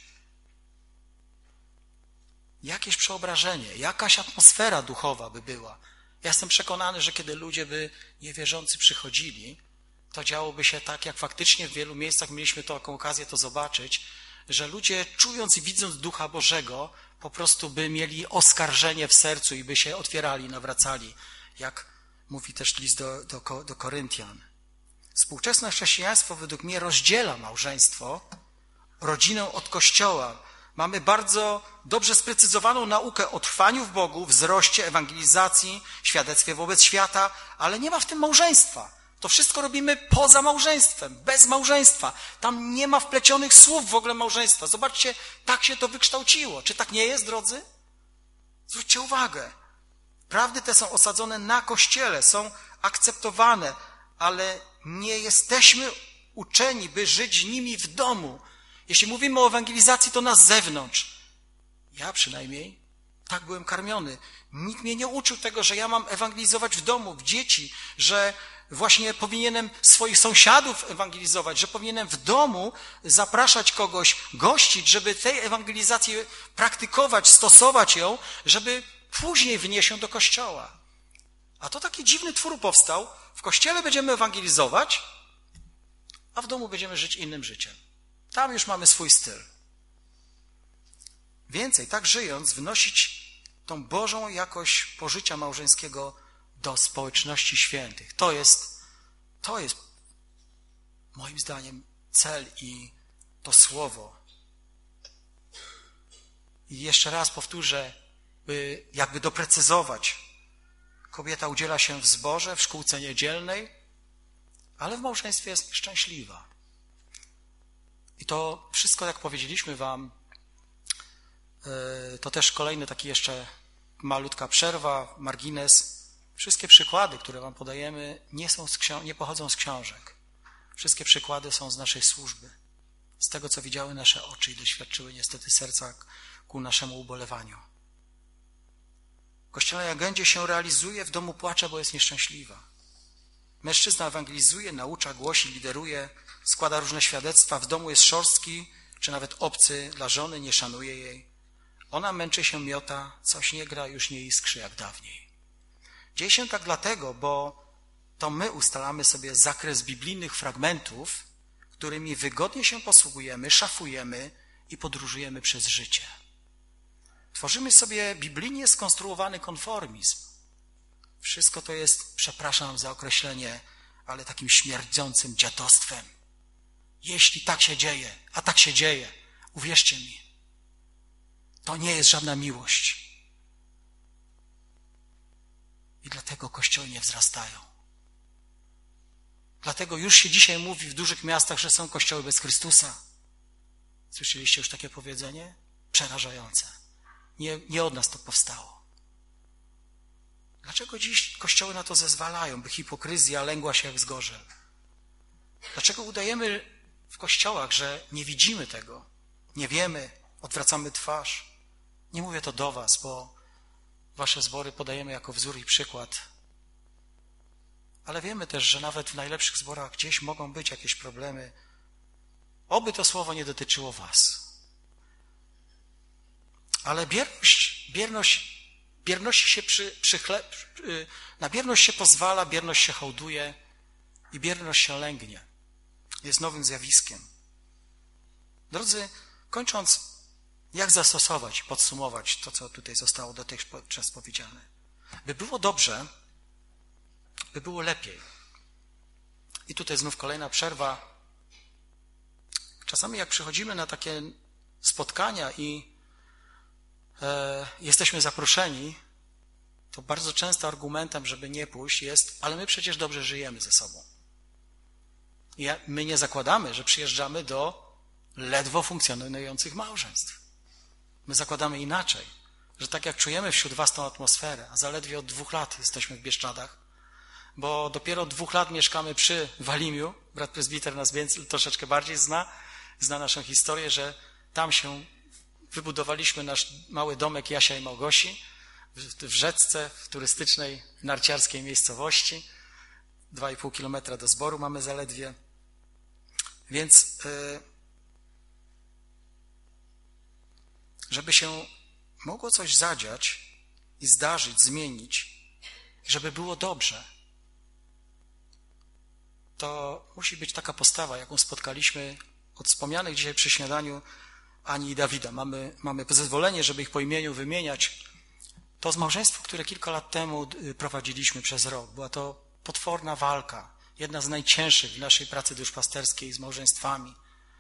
Jakieś przeobrażenie, jakaś atmosfera duchowa by była. Ja jestem przekonany, że kiedy ludzie by niewierzący przychodzili, to działoby się tak, jak faktycznie w wielu miejscach mieliśmy taką okazję to zobaczyć, że ludzie czując i widząc Ducha Bożego, po prostu by mieli oskarżenie w sercu i by się otwierali, nawracali, jak mówi też list do Koryntian. Współczesne chrześcijaństwo według mnie rozdziela małżeństwo, rodzinę od Kościoła. Mamy bardzo dobrze sprecyzowaną naukę o trwaniu w Bogu, wzroście, ewangelizacji, świadectwie wobec świata, ale nie ma w tym małżeństwa. To wszystko robimy poza małżeństwem, bez małżeństwa. Tam nie ma wplecionych słów w ogóle małżeństwa. Zobaczcie, tak się to wykształciło. Czy tak nie jest, drodzy? Zwróćcie uwagę. Prawdy te są osadzone na Kościele, są akceptowane, ale nie jesteśmy uczeni, by żyć nimi w domu. Jeśli mówimy o ewangelizacji, to na zewnątrz. Ja przynajmniej tak byłem karmiony. Nikt mnie nie uczył tego, że ja mam ewangelizować w domu, w dzieci, że właśnie powinienem swoich sąsiadów ewangelizować, że powinienem w domu zapraszać kogoś, gościć, żeby tej ewangelizacji praktykować, stosować ją, żeby później wnieść ją do Kościoła. A to taki dziwny twór powstał. W Kościele będziemy ewangelizować, a w domu będziemy żyć innym życiem. Tam już mamy swój styl. Więcej, tak żyjąc, wnosić tą Bożą jakość pożycia małżeńskiego do społeczności świętych. To jest moim zdaniem cel i to słowo. I jeszcze raz powtórzę, by jakby doprecyzować. Kobieta udziela się w zborze, w szkółce niedzielnej, ale w małżeństwie jest nieszczęśliwa. I to wszystko, jak powiedzieliśmy wam, to też kolejny taki jeszcze malutka przerwa, margines. Wszystkie przykłady, które wam podajemy, nie pochodzą z książek. Wszystkie przykłady są z naszej służby, z tego, co widziały nasze oczy i doświadczyły niestety serca ku naszemu ubolewaniu. W kościelnej agendzie się realizuje, w domu płacze, bo jest nieszczęśliwa. Mężczyzna ewangelizuje, naucza, głosi, lideruje, składa różne świadectwa, w domu jest szorstki, czy nawet obcy dla żony, nie szanuje jej. Ona męczy się, miota, coś nie gra, już nie iskrzy jak dawniej. Dzieje się tak dlatego, bo to my ustalamy sobie zakres biblijnych fragmentów, którymi wygodnie się posługujemy, szafujemy i podróżujemy przez życie. Tworzymy sobie biblijnie skonstruowany konformizm. Wszystko to jest, przepraszam za określenie, ale takim śmierdzącym dziadostwem. Jeśli tak się dzieje, a tak się dzieje, uwierzcie mi, to nie jest żadna miłość. I dlatego kościoły nie wzrastają. Dlatego już się dzisiaj mówi w dużych miastach, że są kościoły bez Chrystusa. Słyszeliście już takie powiedzenie? Przerażające. Nie od nas to powstało. Dlaczego dziś kościoły na to zezwalają, by hipokryzja lęgła się jak zgorzel? Dlaczego udajemy w kościołach, że nie widzimy tego, nie wiemy, odwracamy twarz? Nie mówię to do was, bo wasze zbory podajemy jako wzór i przykład. Ale wiemy też, że nawet w najlepszych zborach gdzieś mogą być jakieś problemy. Oby to słowo nie dotyczyło was. Ale bierność się na bierność się pozwala, bierność się hołduje i bierność się lęgnie. Jest nowym zjawiskiem. Drodzy, kończąc, jak zastosować, podsumować to, co tutaj zostało dotychczas powiedziane? By było dobrze, by było lepiej. I tutaj znów kolejna przerwa. Czasami jak przychodzimy na takie spotkania i jesteśmy zaproszeni, to bardzo często argumentem, żeby nie pójść, jest, ale my przecież dobrze żyjemy ze sobą. I my nie zakładamy, że przyjeżdżamy do ledwo funkcjonujących małżeństw. My zakładamy inaczej, że tak jak czujemy wśród was tą atmosferę, a zaledwie od 2 lat jesteśmy w Bieszczadach, bo dopiero od 2 lat mieszkamy przy Walimiu, brat prezbiter nas troszeczkę bardziej zna naszą historię, że tam się wybudowaliśmy nasz mały domek Jasia i Małgosi w Rzeczce, w turystycznej, narciarskiej miejscowości. 2,5 kilometra do zboru mamy zaledwie. Więc żeby się mogło coś zadziać i zdarzyć, zmienić, żeby było dobrze, to musi być taka postawa, jaką spotkaliśmy od wspomnianych dzisiaj przy śniadaniu Ani i Dawida. Mamy zezwolenie, żeby ich po imieniu wymieniać. To z małżeństwo, które kilka lat temu prowadziliśmy przez rok. Była to potworna walka. Jedna z najcięższych w naszej pracy duszpasterskiej z małżeństwami.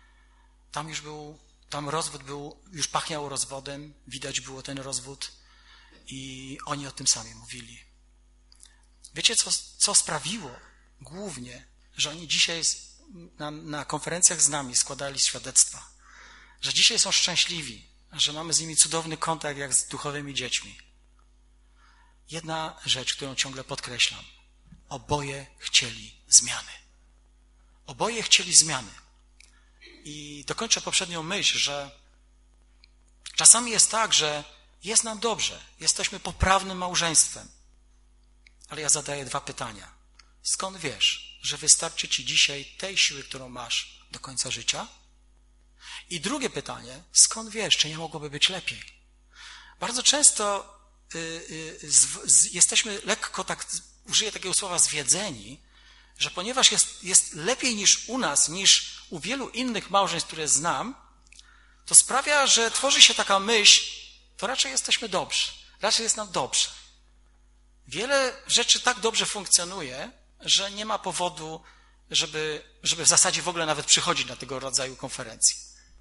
Tam rozwód już pachniało rozwodem, widać było ten rozwód i oni o tym sami mówili. Wiecie, co sprawiło głównie, że oni dzisiaj na konferencjach z nami składali świadectwa, że dzisiaj są szczęśliwi, że mamy z nimi cudowny kontakt jak z duchowymi dziećmi. Jedna rzecz, którą ciągle podkreślam. Oboje chcieli zmiany. Oboje chcieli zmiany. I dokończę poprzednią myśl, że czasami jest tak, że jest nam dobrze, jesteśmy poprawnym małżeństwem. Ale ja zadaję 2 pytania. Skąd wiesz, że wystarczy ci dzisiaj tej siły, którą masz do końca życia? I drugie pytanie, skąd wiesz, czy nie mogłoby być lepiej? Bardzo często jesteśmy lekko, użyję takiego słowa, zwiedzeni, że ponieważ jest lepiej niż u nas, niż u wielu innych małżeństw, które znam, to sprawia, że tworzy się taka myśl, to raczej jesteśmy dobrzy, raczej jest nam dobrze. Wiele rzeczy tak dobrze funkcjonuje, że nie ma powodu, żeby w zasadzie w ogóle nawet przychodzić na tego rodzaju konferencje.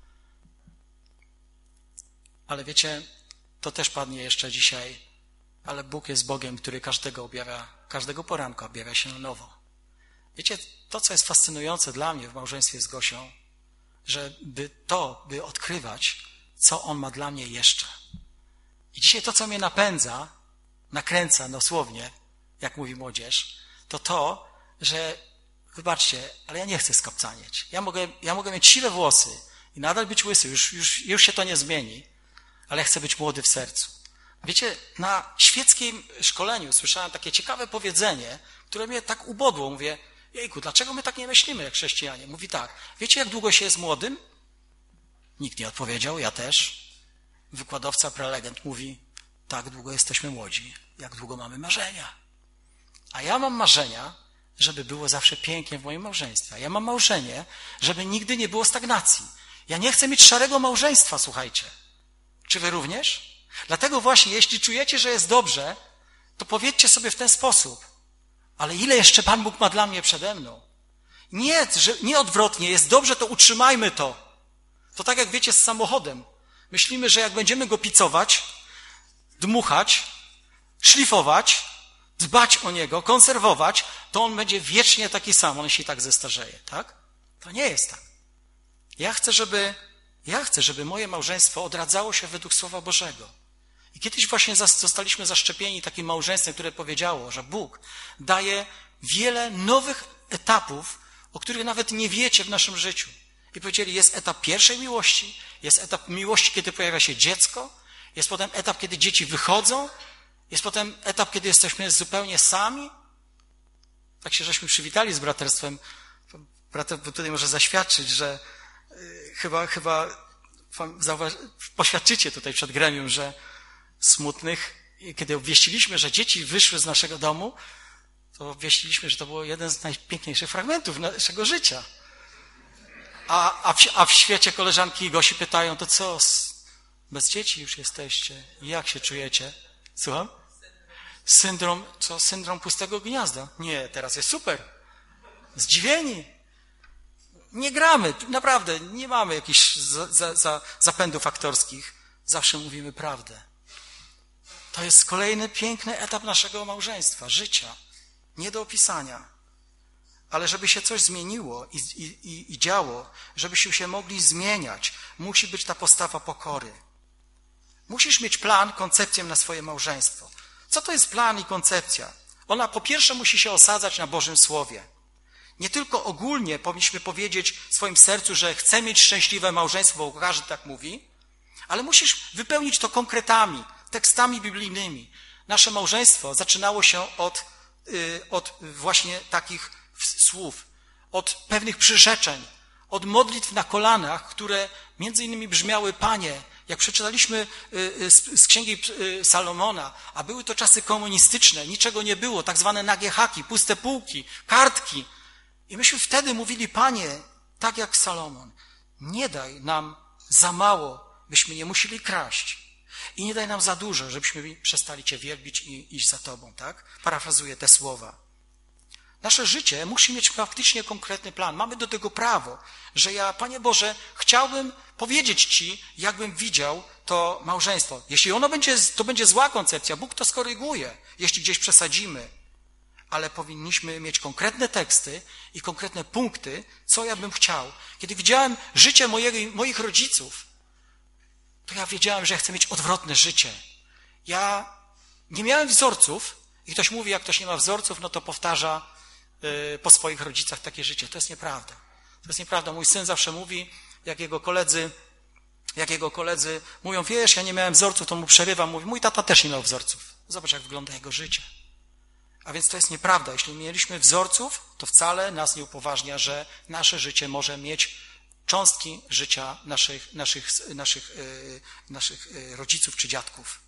Ale wiecie, to też padnie jeszcze dzisiaj, ale Bóg jest Bogiem, który każdego poranka objawia się na nowo. Wiecie, to, co jest fascynujące dla mnie w małżeństwie z Gosią, by odkrywać, co On ma dla mnie jeszcze. I dzisiaj to, co mnie nakręca dosłownie, jak mówi młodzież, to, że wybaczcie, ale ja nie chcę skapcanieć. Ja mogę mieć siwe włosy i nadal być łysy, już się to nie zmieni, ale ja chcę być młody w sercu. Wiecie, na świeckim szkoleniu słyszałem takie ciekawe powiedzenie, które mnie tak ubodło. Mówię, jejku, dlaczego my tak nie myślimy jak chrześcijanie? Mówi tak, wiecie, jak długo się jest młodym? Nikt nie odpowiedział, ja też. Wykładowca, prelegent mówi, tak długo jesteśmy młodzi, jak długo mamy marzenia. A ja mam marzenia, żeby było zawsze pięknie w moim małżeństwie. A ja mam marzenie, żeby nigdy nie było stagnacji. Ja nie chcę mieć szarego małżeństwa, słuchajcie. Czy wy również? Dlatego właśnie, jeśli czujecie, że jest dobrze, to powiedzcie sobie w ten sposób. Ale ile jeszcze Pan Bóg ma dla mnie przede mną? Nie odwrotnie, jest dobrze, to utrzymajmy to. To tak jak wiecie z samochodem. Myślimy, że jak będziemy go picować, dmuchać, szlifować, dbać o niego, konserwować, to on będzie wiecznie taki sam, on się i tak zestarzeje, tak? To nie jest tak. Ja chcę, żeby moje małżeństwo odradzało się według Słowa Bożego. I kiedyś właśnie zostaliśmy zaszczepieni takim małżeństwem, które powiedziało, że Bóg daje wiele nowych etapów, o których nawet nie wiecie w naszym życiu. I powiedzieli, jest etap pierwszej miłości, jest etap miłości, kiedy pojawia się dziecko, jest potem etap, kiedy dzieci wychodzą, jest potem etap, kiedy jesteśmy zupełnie sami. Tak się żeśmy przywitali z braterstwem. Brat tutaj może zaświadczyć, że chyba poświadczycie tutaj przed gremium, że smutnych, kiedy obwieściliśmy, że dzieci wyszły z naszego domu, to obwieściliśmy, że to było jeden z najpiękniejszych fragmentów naszego życia. A w świecie koleżanki i Gosi pytają, to co, bez dzieci już jesteście? Jak się czujecie? Słucham? Syndrom pustego gniazda. Nie, teraz jest super. Zdziwieni. Nie gramy, naprawdę, nie mamy jakichś zapędów aktorskich. Zawsze mówimy prawdę. To jest kolejny piękny etap naszego małżeństwa, życia. Nie do opisania. Ale żeby się coś zmieniło i działo, żebyśmy się mogli zmieniać, musi być ta postawa pokory. Musisz mieć plan, koncepcję na swoje małżeństwo. Co to jest plan i koncepcja? Ona po pierwsze musi się osadzać na Bożym Słowie. Nie tylko ogólnie powinniśmy powiedzieć w swoim sercu, że chcę mieć szczęśliwe małżeństwo, bo każdy tak mówi, ale musisz wypełnić to konkretami, tekstami biblijnymi. Nasze małżeństwo zaczynało się od właśnie takich słów, od pewnych przyrzeczeń, od modlitw na kolanach, które między innymi brzmiały: Panie, jak przeczytaliśmy z Księgi Salomona, a były to czasy komunistyczne, niczego nie było, tak zwane nagie haki, puste półki, kartki. I myśmy wtedy mówili: Panie, tak jak Salomon, nie daj nam za mało, byśmy nie musieli kraść. I nie daj nam za dużo, żebyśmy przestali Cię wielbić i iść za Tobą, tak? Parafrazuję te słowa. Nasze życie musi mieć faktycznie konkretny plan. Mamy do tego prawo, że ja, Panie Boże, chciałbym powiedzieć Ci, jakbym widział to małżeństwo. Jeśli to będzie zła koncepcja, Bóg to skoryguje, jeśli gdzieś przesadzimy. Ale powinniśmy mieć konkretne teksty i konkretne punkty, co ja bym chciał. Kiedy widziałem życie moich rodziców, to ja wiedziałem, że ja chcę mieć odwrotne życie. Ja nie miałem wzorców i ktoś mówi, jak ktoś nie ma wzorców, no to powtarza po swoich rodzicach takie życie. To jest nieprawda. To jest nieprawda. Mój syn zawsze mówi, jak jego koledzy mówią: wiesz, ja nie miałem wzorców, to mu przerywam, mówi: mój tata też nie miał wzorców. Zobacz, jak wygląda jego życie. A więc to jest nieprawda. Jeśli mieliśmy wzorców, to wcale nas nie upoważnia, że nasze życie może mieć cząstki życia naszych rodziców czy dziadków.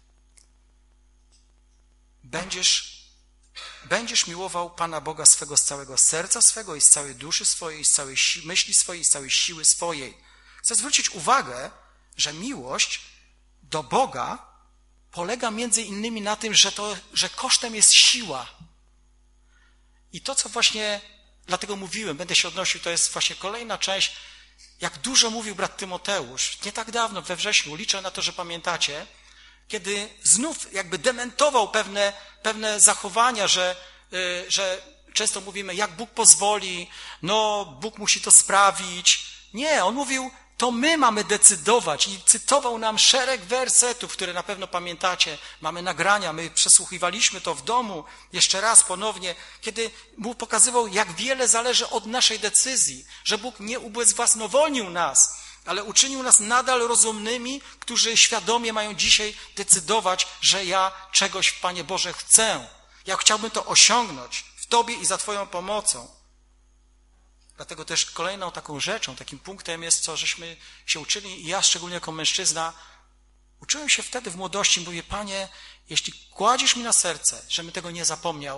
Będziesz miłował Pana Boga swego z całego serca swego i z całej duszy swojej, i z całej myśli swojej, i z całej siły swojej. Chcę zwrócić uwagę, że miłość do Boga polega między innymi na tym, że kosztem jest siła. I to, co właśnie dlatego mówiłem, będę się odnosił, to jest właśnie kolejna część, jak dużo mówił brat Tymoteusz, nie tak dawno, we wrześniu, liczę na to, że pamiętacie, kiedy znów jakby dementował pewne zachowania, że często mówimy, jak Bóg pozwoli, no Bóg musi to sprawić. Nie, on mówił, to my mamy decydować i cytował nam szereg wersetów, które na pewno pamiętacie. Mamy nagrania, my przesłuchiwaliśmy to w domu jeszcze raz ponownie, kiedy Bóg pokazywał, jak wiele zależy od naszej decyzji, że Bóg nie ubezwłasnowolnił nas, ale uczynił nas nadal rozumnymi, którzy świadomie mają dzisiaj decydować, że ja czegoś, Panie Boże, chcę. Ja chciałbym to osiągnąć w Tobie i za Twoją pomocą. Dlatego też kolejną taką rzeczą, takim punktem jest, co żeśmy się uczyli, i ja szczególnie jako mężczyzna, uczyłem się wtedy w młodości, mówię: Panie, jeśli kładziesz mi na serce, żebym tego nie zapomniał,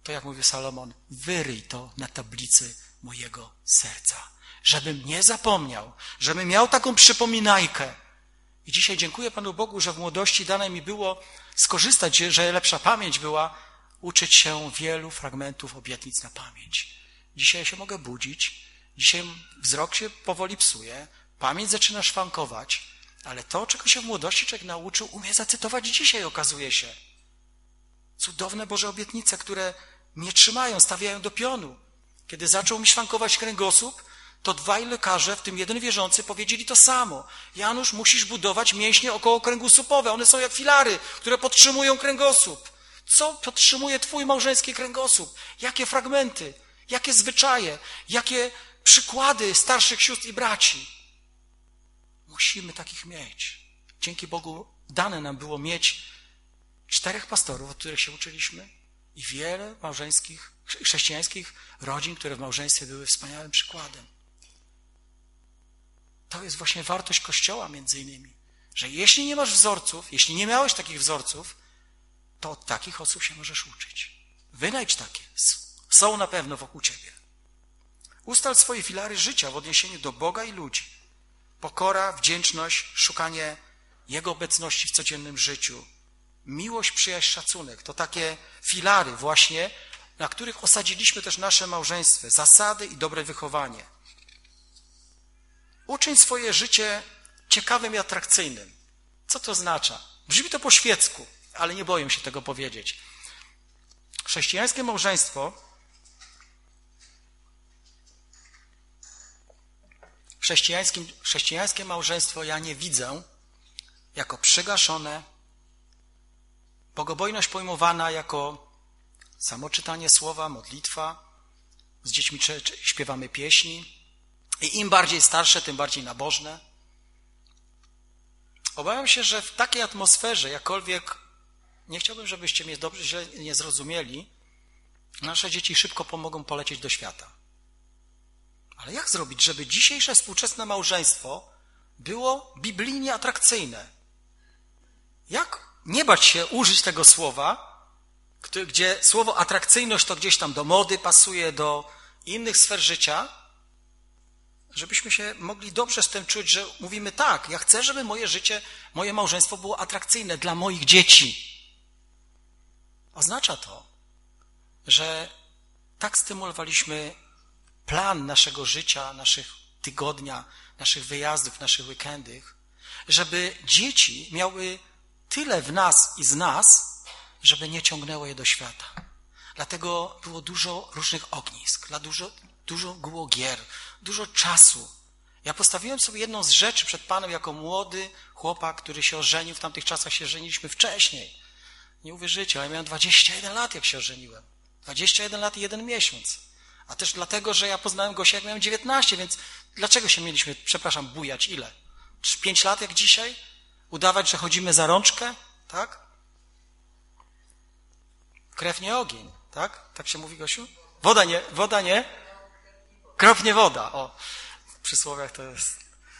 to jak mówi Salomon, wyryj to na tablicy mojego serca, żebym nie zapomniał, żebym miał taką przypominajkę. I dzisiaj dziękuję Panu Bogu, że w młodości dane mi było skorzystać, że lepsza pamięć była, uczyć się wielu fragmentów obietnic na pamięć. Dzisiaj ja się mogę budzić, dzisiaj wzrok się powoli psuje, pamięć zaczyna szwankować, ale to, czego się w młodości człowiek nauczył, umie zacytować dzisiaj, okazuje się. Cudowne Boże obietnice, które mnie trzymają, stawiają do pionu. Kiedy zaczął mi szwankować kręgosłup, to dwaj lekarze, w tym jeden wierzący, powiedzieli to samo. Janusz, musisz budować mięśnie okołokręgosłupowe. One są jak filary, które podtrzymują kręgosłup. Co podtrzymuje twój małżeński kręgosłup? Jakie fragmenty? Jakie zwyczaje? Jakie przykłady starszych sióstr i braci? Musimy takich mieć. Dzięki Bogu dane nam było mieć 4 pastorów, od których się uczyliśmy i wiele małżeńskich, chrześcijańskich rodzin, które w małżeństwie były wspaniałym przykładem. To jest właśnie wartość Kościoła między innymi, że jeśli nie masz wzorców, jeśli nie miałeś takich wzorców, to od takich osób się możesz uczyć. Wynajdź takie. Są na pewno wokół ciebie. Ustal swoje filary życia w odniesieniu do Boga i ludzi. Pokora, wdzięczność, szukanie Jego obecności w codziennym życiu. Miłość, przyjaźń, szacunek. To takie filary właśnie, na których osadziliśmy też nasze małżeństwo. Zasady i dobre wychowanie. Uczyń swoje życie ciekawym i atrakcyjnym. Co to oznacza? Brzmi to po świecku, ale nie boję się tego powiedzieć. Chrześcijańskie małżeństwo, chrześcijańskie małżeństwo ja nie widzę jako przygaszone, bogobojność pojmowana jako samo czytanie słowa, modlitwa, z dziećmi śpiewamy pieśni i im bardziej starsze, tym bardziej nabożne. Obawiam się, że w takiej atmosferze, jakkolwiek, nie chciałbym, żebyście mnie dobrze źle nie zrozumieli, nasze dzieci szybko pomogą polecieć do świata. Ale jak zrobić, żeby dzisiejsze współczesne małżeństwo było biblijnie atrakcyjne? Jak nie bać się użyć tego słowa, gdzie słowo atrakcyjność to gdzieś tam do mody pasuje, do innych sfer życia, żebyśmy się mogli dobrze z tym czuć, że mówimy tak, ja chcę, żeby moje życie, moje małżeństwo było atrakcyjne dla moich dzieci. Oznacza to, że tak stymulowaliśmy plan naszego życia, naszych tygodnia, naszych wyjazdów, naszych weekendów, żeby dzieci miały tyle w nas i z nas, żeby nie ciągnęło je do świata. Dlatego było dużo różnych ognisk, dużo było gier, dużo czasu. Ja postawiłem sobie jedną z rzeczy przed Panem jako młody chłopak, który się ożenił. W tamtych czasach się żeniliśmy wcześniej. Nie uwierzycie, ale ja miałem 21 lat, jak się ożeniłem. 21 lat i 1 miesiąc. A też dlatego, że ja poznałem Gosię, jak miałem 19, więc dlaczego się mieliśmy, bujać ile? 5 lat jak dzisiaj? Udawać, że chodzimy za rączkę? Tak? Krew nie ogień, tak? Tak się mówi, Gosiu? Woda nie? Krew nie woda. O, w przysłowiach to jest.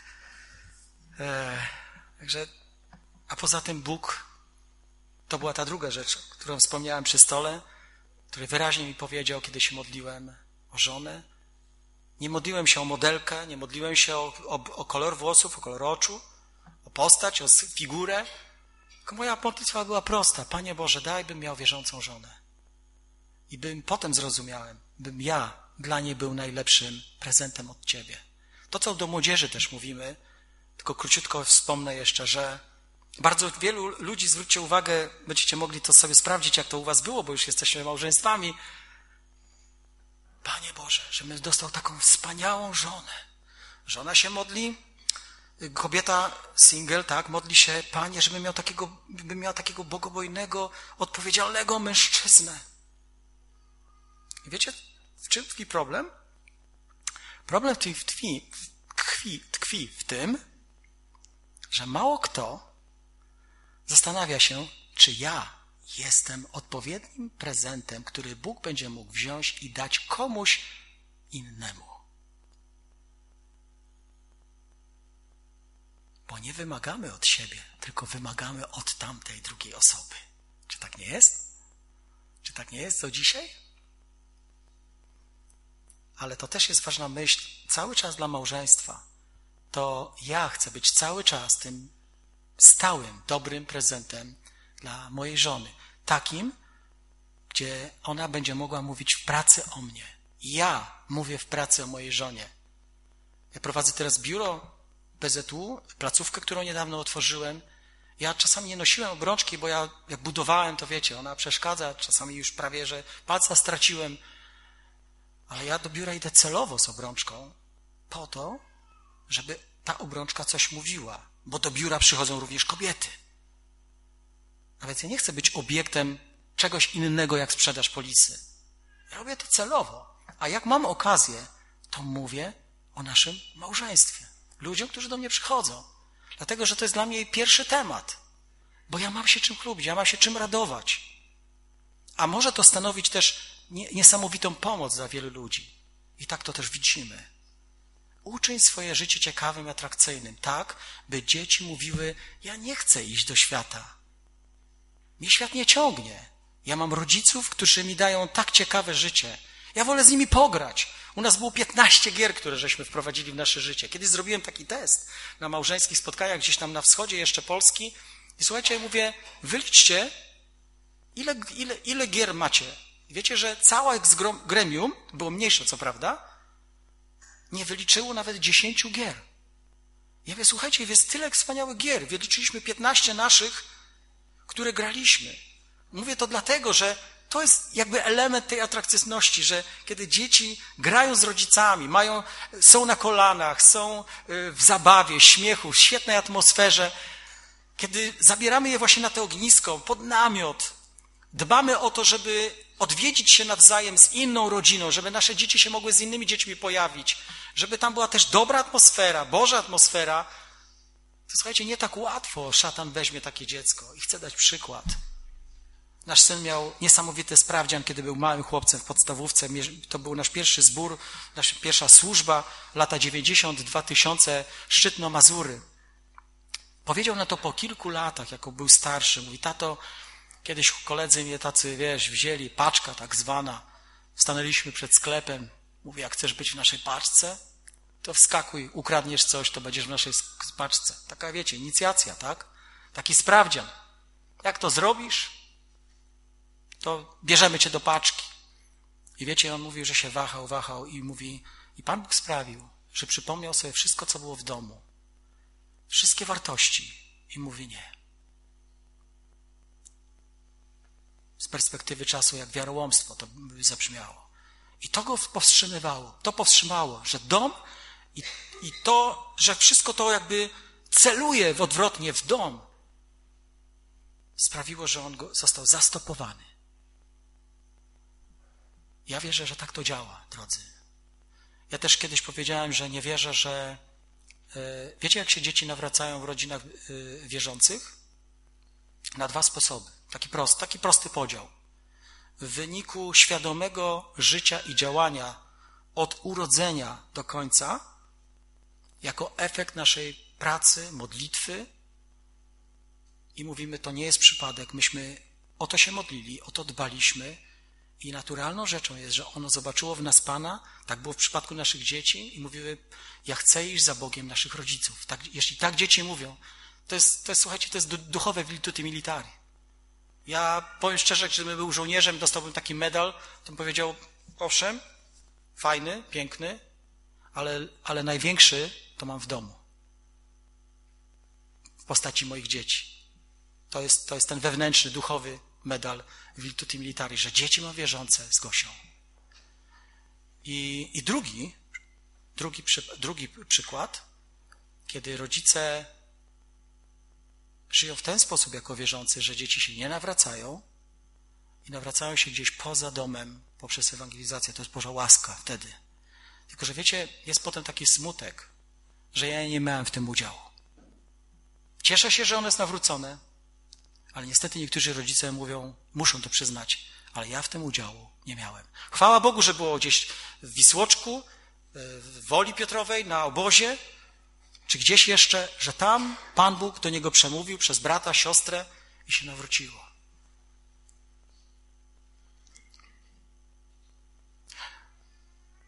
Także, a poza tym Bóg, to była ta druga rzecz, którą wspomniałem przy stole, który wyraźnie mi powiedział, kiedy się modliłem o żonę. Nie modliłem się o modelkę, nie modliłem się o kolor włosów, o kolor oczu, o postać, o figurę. Tylko moja modlitwa była prosta. Panie Boże, daj, bym miał wierzącą żonę. I potem zrozumiałem, bym ja dla niej był najlepszym prezentem od Ciebie. To, co do młodzieży też mówimy, tylko króciutko wspomnę jeszcze, że bardzo wielu ludzi, zwróćcie uwagę, będziecie mogli to sobie sprawdzić, jak to u was było, bo już jesteśmy małżeństwami. Panie Boże, żebym dostał taką wspaniałą żonę. Żona się modli, kobieta single, tak, modli się, Panie, żebym miał takiego bogobojnego, odpowiedzialnego mężczyznę. I wiecie, w czym tkwi problem? Problem tkwi w tym, że mało kto zastanawia się, czy ja jestem odpowiednim prezentem, który Bóg będzie mógł wziąć i dać komuś innemu. Bo nie wymagamy od siebie, tylko wymagamy od tamtej drugiej osoby. Czy tak nie jest? Czy tak nie jest do dzisiaj? ale to też jest ważna myśl cały czas dla małżeństwa. To ja chcę być cały czas tym stałym, dobrym prezentem dla mojej żony. Takim, gdzie ona będzie mogła mówić w pracy o mnie. Ja mówię w pracy o mojej żonie. Ja prowadzę teraz biuro PZU, placówkę, którą niedawno otworzyłem. Ja czasami nie nosiłem obrączki, bo ja jak budowałem, to wiecie, ona przeszkadza, czasami już prawie, że palca straciłem. Ale ja do biura idę celowo z obrączką po to, żeby ta obrączka coś mówiła, bo do biura przychodzą również kobiety. A więc ja nie chcę być obiektem czegoś innego jak sprzedaż polisy. Ja robię to celowo. A jak mam okazję, to mówię o naszym małżeństwie. Ludziom, którzy do mnie przychodzą. Dlatego, że to jest dla mnie pierwszy temat. Bo ja mam się czym chlubić, ja mam się czym radować. A może to stanowić też niesamowitą pomoc dla wielu ludzi. I tak to też widzimy. Uczyń swoje życie ciekawym i atrakcyjnym, tak, by dzieci mówiły, ja nie chcę iść do świata. Mnie świat nie ciągnie. Ja mam rodziców, którzy mi dają tak ciekawe życie. Ja wolę z nimi pograć. U nas było 15 gier, które żeśmy wprowadzili w nasze życie. Kiedyś zrobiłem taki test na małżeńskich spotkaniach gdzieś tam na wschodzie jeszcze Polski i słuchajcie, ja mówię, wyliczcie, ile gier macie. Wiecie, że całe gremium, było mniejsze co prawda, nie wyliczyło nawet 10 gier. Ja mówię, słuchajcie, jest tyle wspaniałych gier. Wyliczyliśmy 15 naszych, które graliśmy. Mówię to dlatego, że to jest jakby element tej atrakcyjności, że kiedy dzieci grają z rodzicami, są na kolanach, są w zabawie, śmiechu, w świetnej atmosferze, kiedy zabieramy je właśnie na to ognisko, pod namiot, dbamy o to, żeby odwiedzić się nawzajem z inną rodziną, żeby nasze dzieci się mogły z innymi dziećmi pojawić, żeby tam była też dobra atmosfera, Boża atmosfera, to słuchajcie, nie tak łatwo szatan weźmie takie dziecko i chce dać przykład. Nasz syn miał niesamowity sprawdzian, kiedy był małym chłopcem w podstawówce. To był nasz pierwszy zbór, nasza pierwsza służba, lata 90-2000, Szczytno, Mazury. Powiedział na to po kilku latach, jako był starszy. Mówi, tato, kiedyś koledzy mnie tacy, wzięli, paczka tak zwana. Stanęliśmy przed sklepem. Mówi, jak chcesz być w naszej paczce, to wskakuj, ukradniesz coś, to będziesz w naszej paczce. Taka, wiecie, inicjacja, tak? Taki sprawdzian. Jak to zrobisz, to bierzemy cię do paczki. I wiecie, on mówił, że się wahał i mówi, i Pan Bóg sprawił, że przypomniał sobie wszystko, co było w domu. Wszystkie wartości. I mówi nie. Z perspektywy czasu, jak wiarołomstwo to by zabrzmiało. I to go powstrzymywało. To powstrzymało, że dom i to, że wszystko to jakby celuje odwrotnie w dom, sprawiło, że on został zastopowany. Ja wierzę, że tak to działa, drodzy. Ja też kiedyś powiedziałem, że nie wierzę, że... Wiecie, jak się dzieci nawracają w rodzinach wierzących? Na 2 sposoby. Taki prosty podział. W wyniku świadomego życia i działania od urodzenia do końca, jako efekt naszej pracy, modlitwy, i mówimy, to nie jest przypadek, myśmy o to się modlili, o to dbaliśmy i naturalną rzeczą jest, że ono zobaczyło w nas Pana, tak było w przypadku naszych dzieci i mówiły, ja chcę iść za Bogiem naszych rodziców. Tak, jeśli tak dzieci mówią, to jest, słuchajcie, to jest duchowe virtuti militari. Ja powiem szczerze, gdybym był żołnierzem, dostałbym taki medal, to bym powiedział, owszem, fajny, piękny, ale największy to mam w domu. W postaci moich dzieci. To jest ten wewnętrzny, duchowy medal virtuti militari, że dzieci mam wierzące z Gosią. I drugi przykład, kiedy rodzice żyją w ten sposób jako wierzący, że dzieci się nie nawracają i nawracają się gdzieś poza domem poprzez ewangelizację. To jest Boża łaska wtedy. Tylko, że wiecie, jest potem taki smutek, że ja nie miałem w tym udziału. Cieszę się, że one jest nawrócone, ale niestety niektórzy rodzice mówią, muszą to przyznać, ale ja w tym udziału nie miałem. Chwała Bogu, że było gdzieś w Wisłoczku, w Woli Piotrowej, na obozie, czy gdzieś jeszcze, że tam Pan Bóg do niego przemówił przez brata, siostrę i się nawróciło.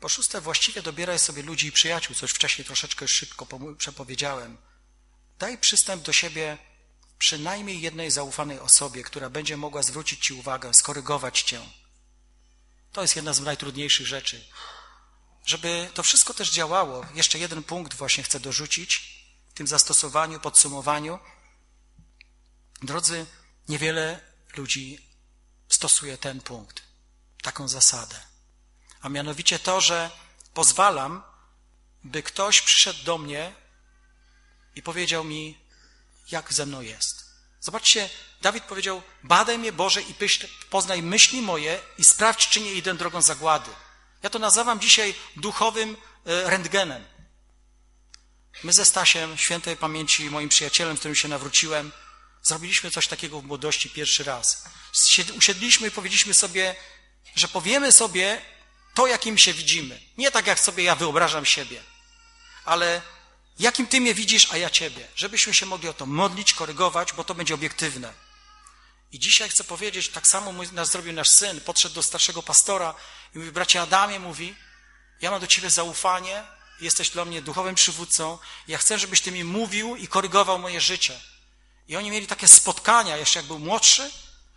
Po szóste, właściwie dobieraj sobie ludzi i przyjaciół, coś wcześniej troszeczkę szybko przepowiedziałem. Daj przystęp do siebie przynajmniej jednej zaufanej osobie, która będzie mogła zwrócić ci uwagę, skorygować cię. To jest jedna z najtrudniejszych rzeczy. Żeby to wszystko też działało, jeszcze jeden punkt właśnie chcę dorzucić w tym zastosowaniu, podsumowaniu. Drodzy, niewiele ludzi stosuje ten punkt, taką zasadę. A mianowicie to, że pozwalam, by ktoś przyszedł do mnie i powiedział mi, jak ze mną jest. Zobaczcie, Dawid powiedział, badaj mnie, Boże, i poznaj myśli moje i sprawdź, czy nie idę drogą zagłady. Ja to nazywam dzisiaj duchowym rentgenem. My ze Stasiem, świętej pamięci, moim przyjacielem, z którym się nawróciłem, zrobiliśmy coś takiego w młodości pierwszy raz. Usiedliśmy i powiedzieliśmy sobie, że powiemy sobie to, jakim się widzimy. Nie tak, jak sobie ja wyobrażam siebie, ale jakim ty mnie widzisz, a ja ciebie. Żebyśmy się mogli o to modlić, korygować, bo to będzie obiektywne. I dzisiaj chcę powiedzieć, tak samo nas zrobił nasz syn. Podszedł do starszego pastora i mówi, bracie Adamie, mówi, ja mam do ciebie zaufanie, jesteś dla mnie duchowym przywódcą, ja chcę, żebyś ty mi mówił i korygował moje życie. I oni mieli takie spotkania, jeszcze jak był młodszy,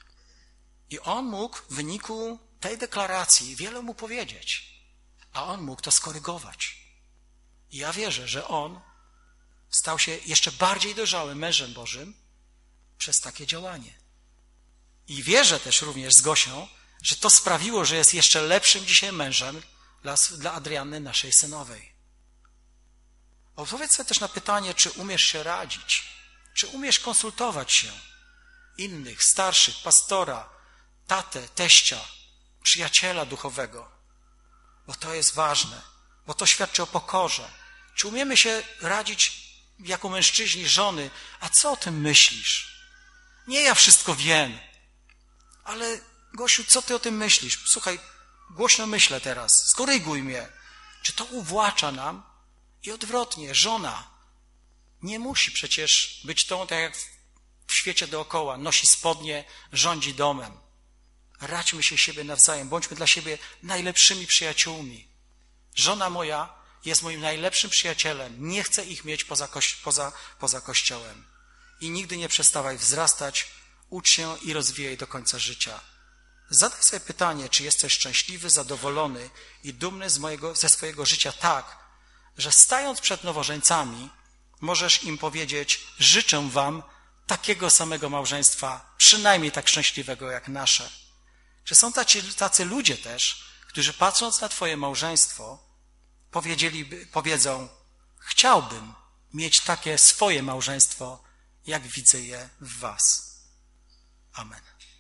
i on mógł w wyniku tej deklaracji wiele mu powiedzieć, a on mógł to skorygować. I ja wierzę, że on stał się jeszcze bardziej dojrzałym mężem Bożym przez takie działanie. I wierzę też również z Gosią, że to sprawiło, że jest jeszcze lepszym dzisiaj mężem dla Adrianny, naszej synowej. Odpowiedz sobie też na pytanie, czy umiesz się radzić, czy umiesz konsultować się innych, starszych, pastora, tatę, teścia, przyjaciela duchowego, bo to jest ważne, bo to świadczy o pokorze. Czy umiemy się radzić jako mężczyźni, żony, a co o tym myślisz? Nie, ja wszystko wiem, ale Gosiu, co ty o tym myślisz? Słuchaj, głośno myślę teraz, skoryguj mnie. Czy to uwłacza nam? I odwrotnie, żona nie musi przecież być tą, tak jak w świecie dookoła, nosi spodnie, rządzi domem. Radźmy się siebie nawzajem, bądźmy dla siebie najlepszymi przyjaciółmi. Żona moja jest moim najlepszym przyjacielem. Nie chcę ich mieć poza Kościołem. I nigdy nie przestawaj wzrastać, ucz się i rozwijaj do końca życia. Zadaj sobie pytanie, czy jesteś szczęśliwy, zadowolony i dumny ze swojego życia tak, że stając przed nowożeńcami możesz im powiedzieć, życzę wam takiego samego małżeństwa, przynajmniej tak szczęśliwego jak nasze. Czy są tacy ludzie też, którzy patrząc na twoje małżeństwo powiedzą, chciałbym mieć takie swoje małżeństwo, jak widzę je w was. Amen.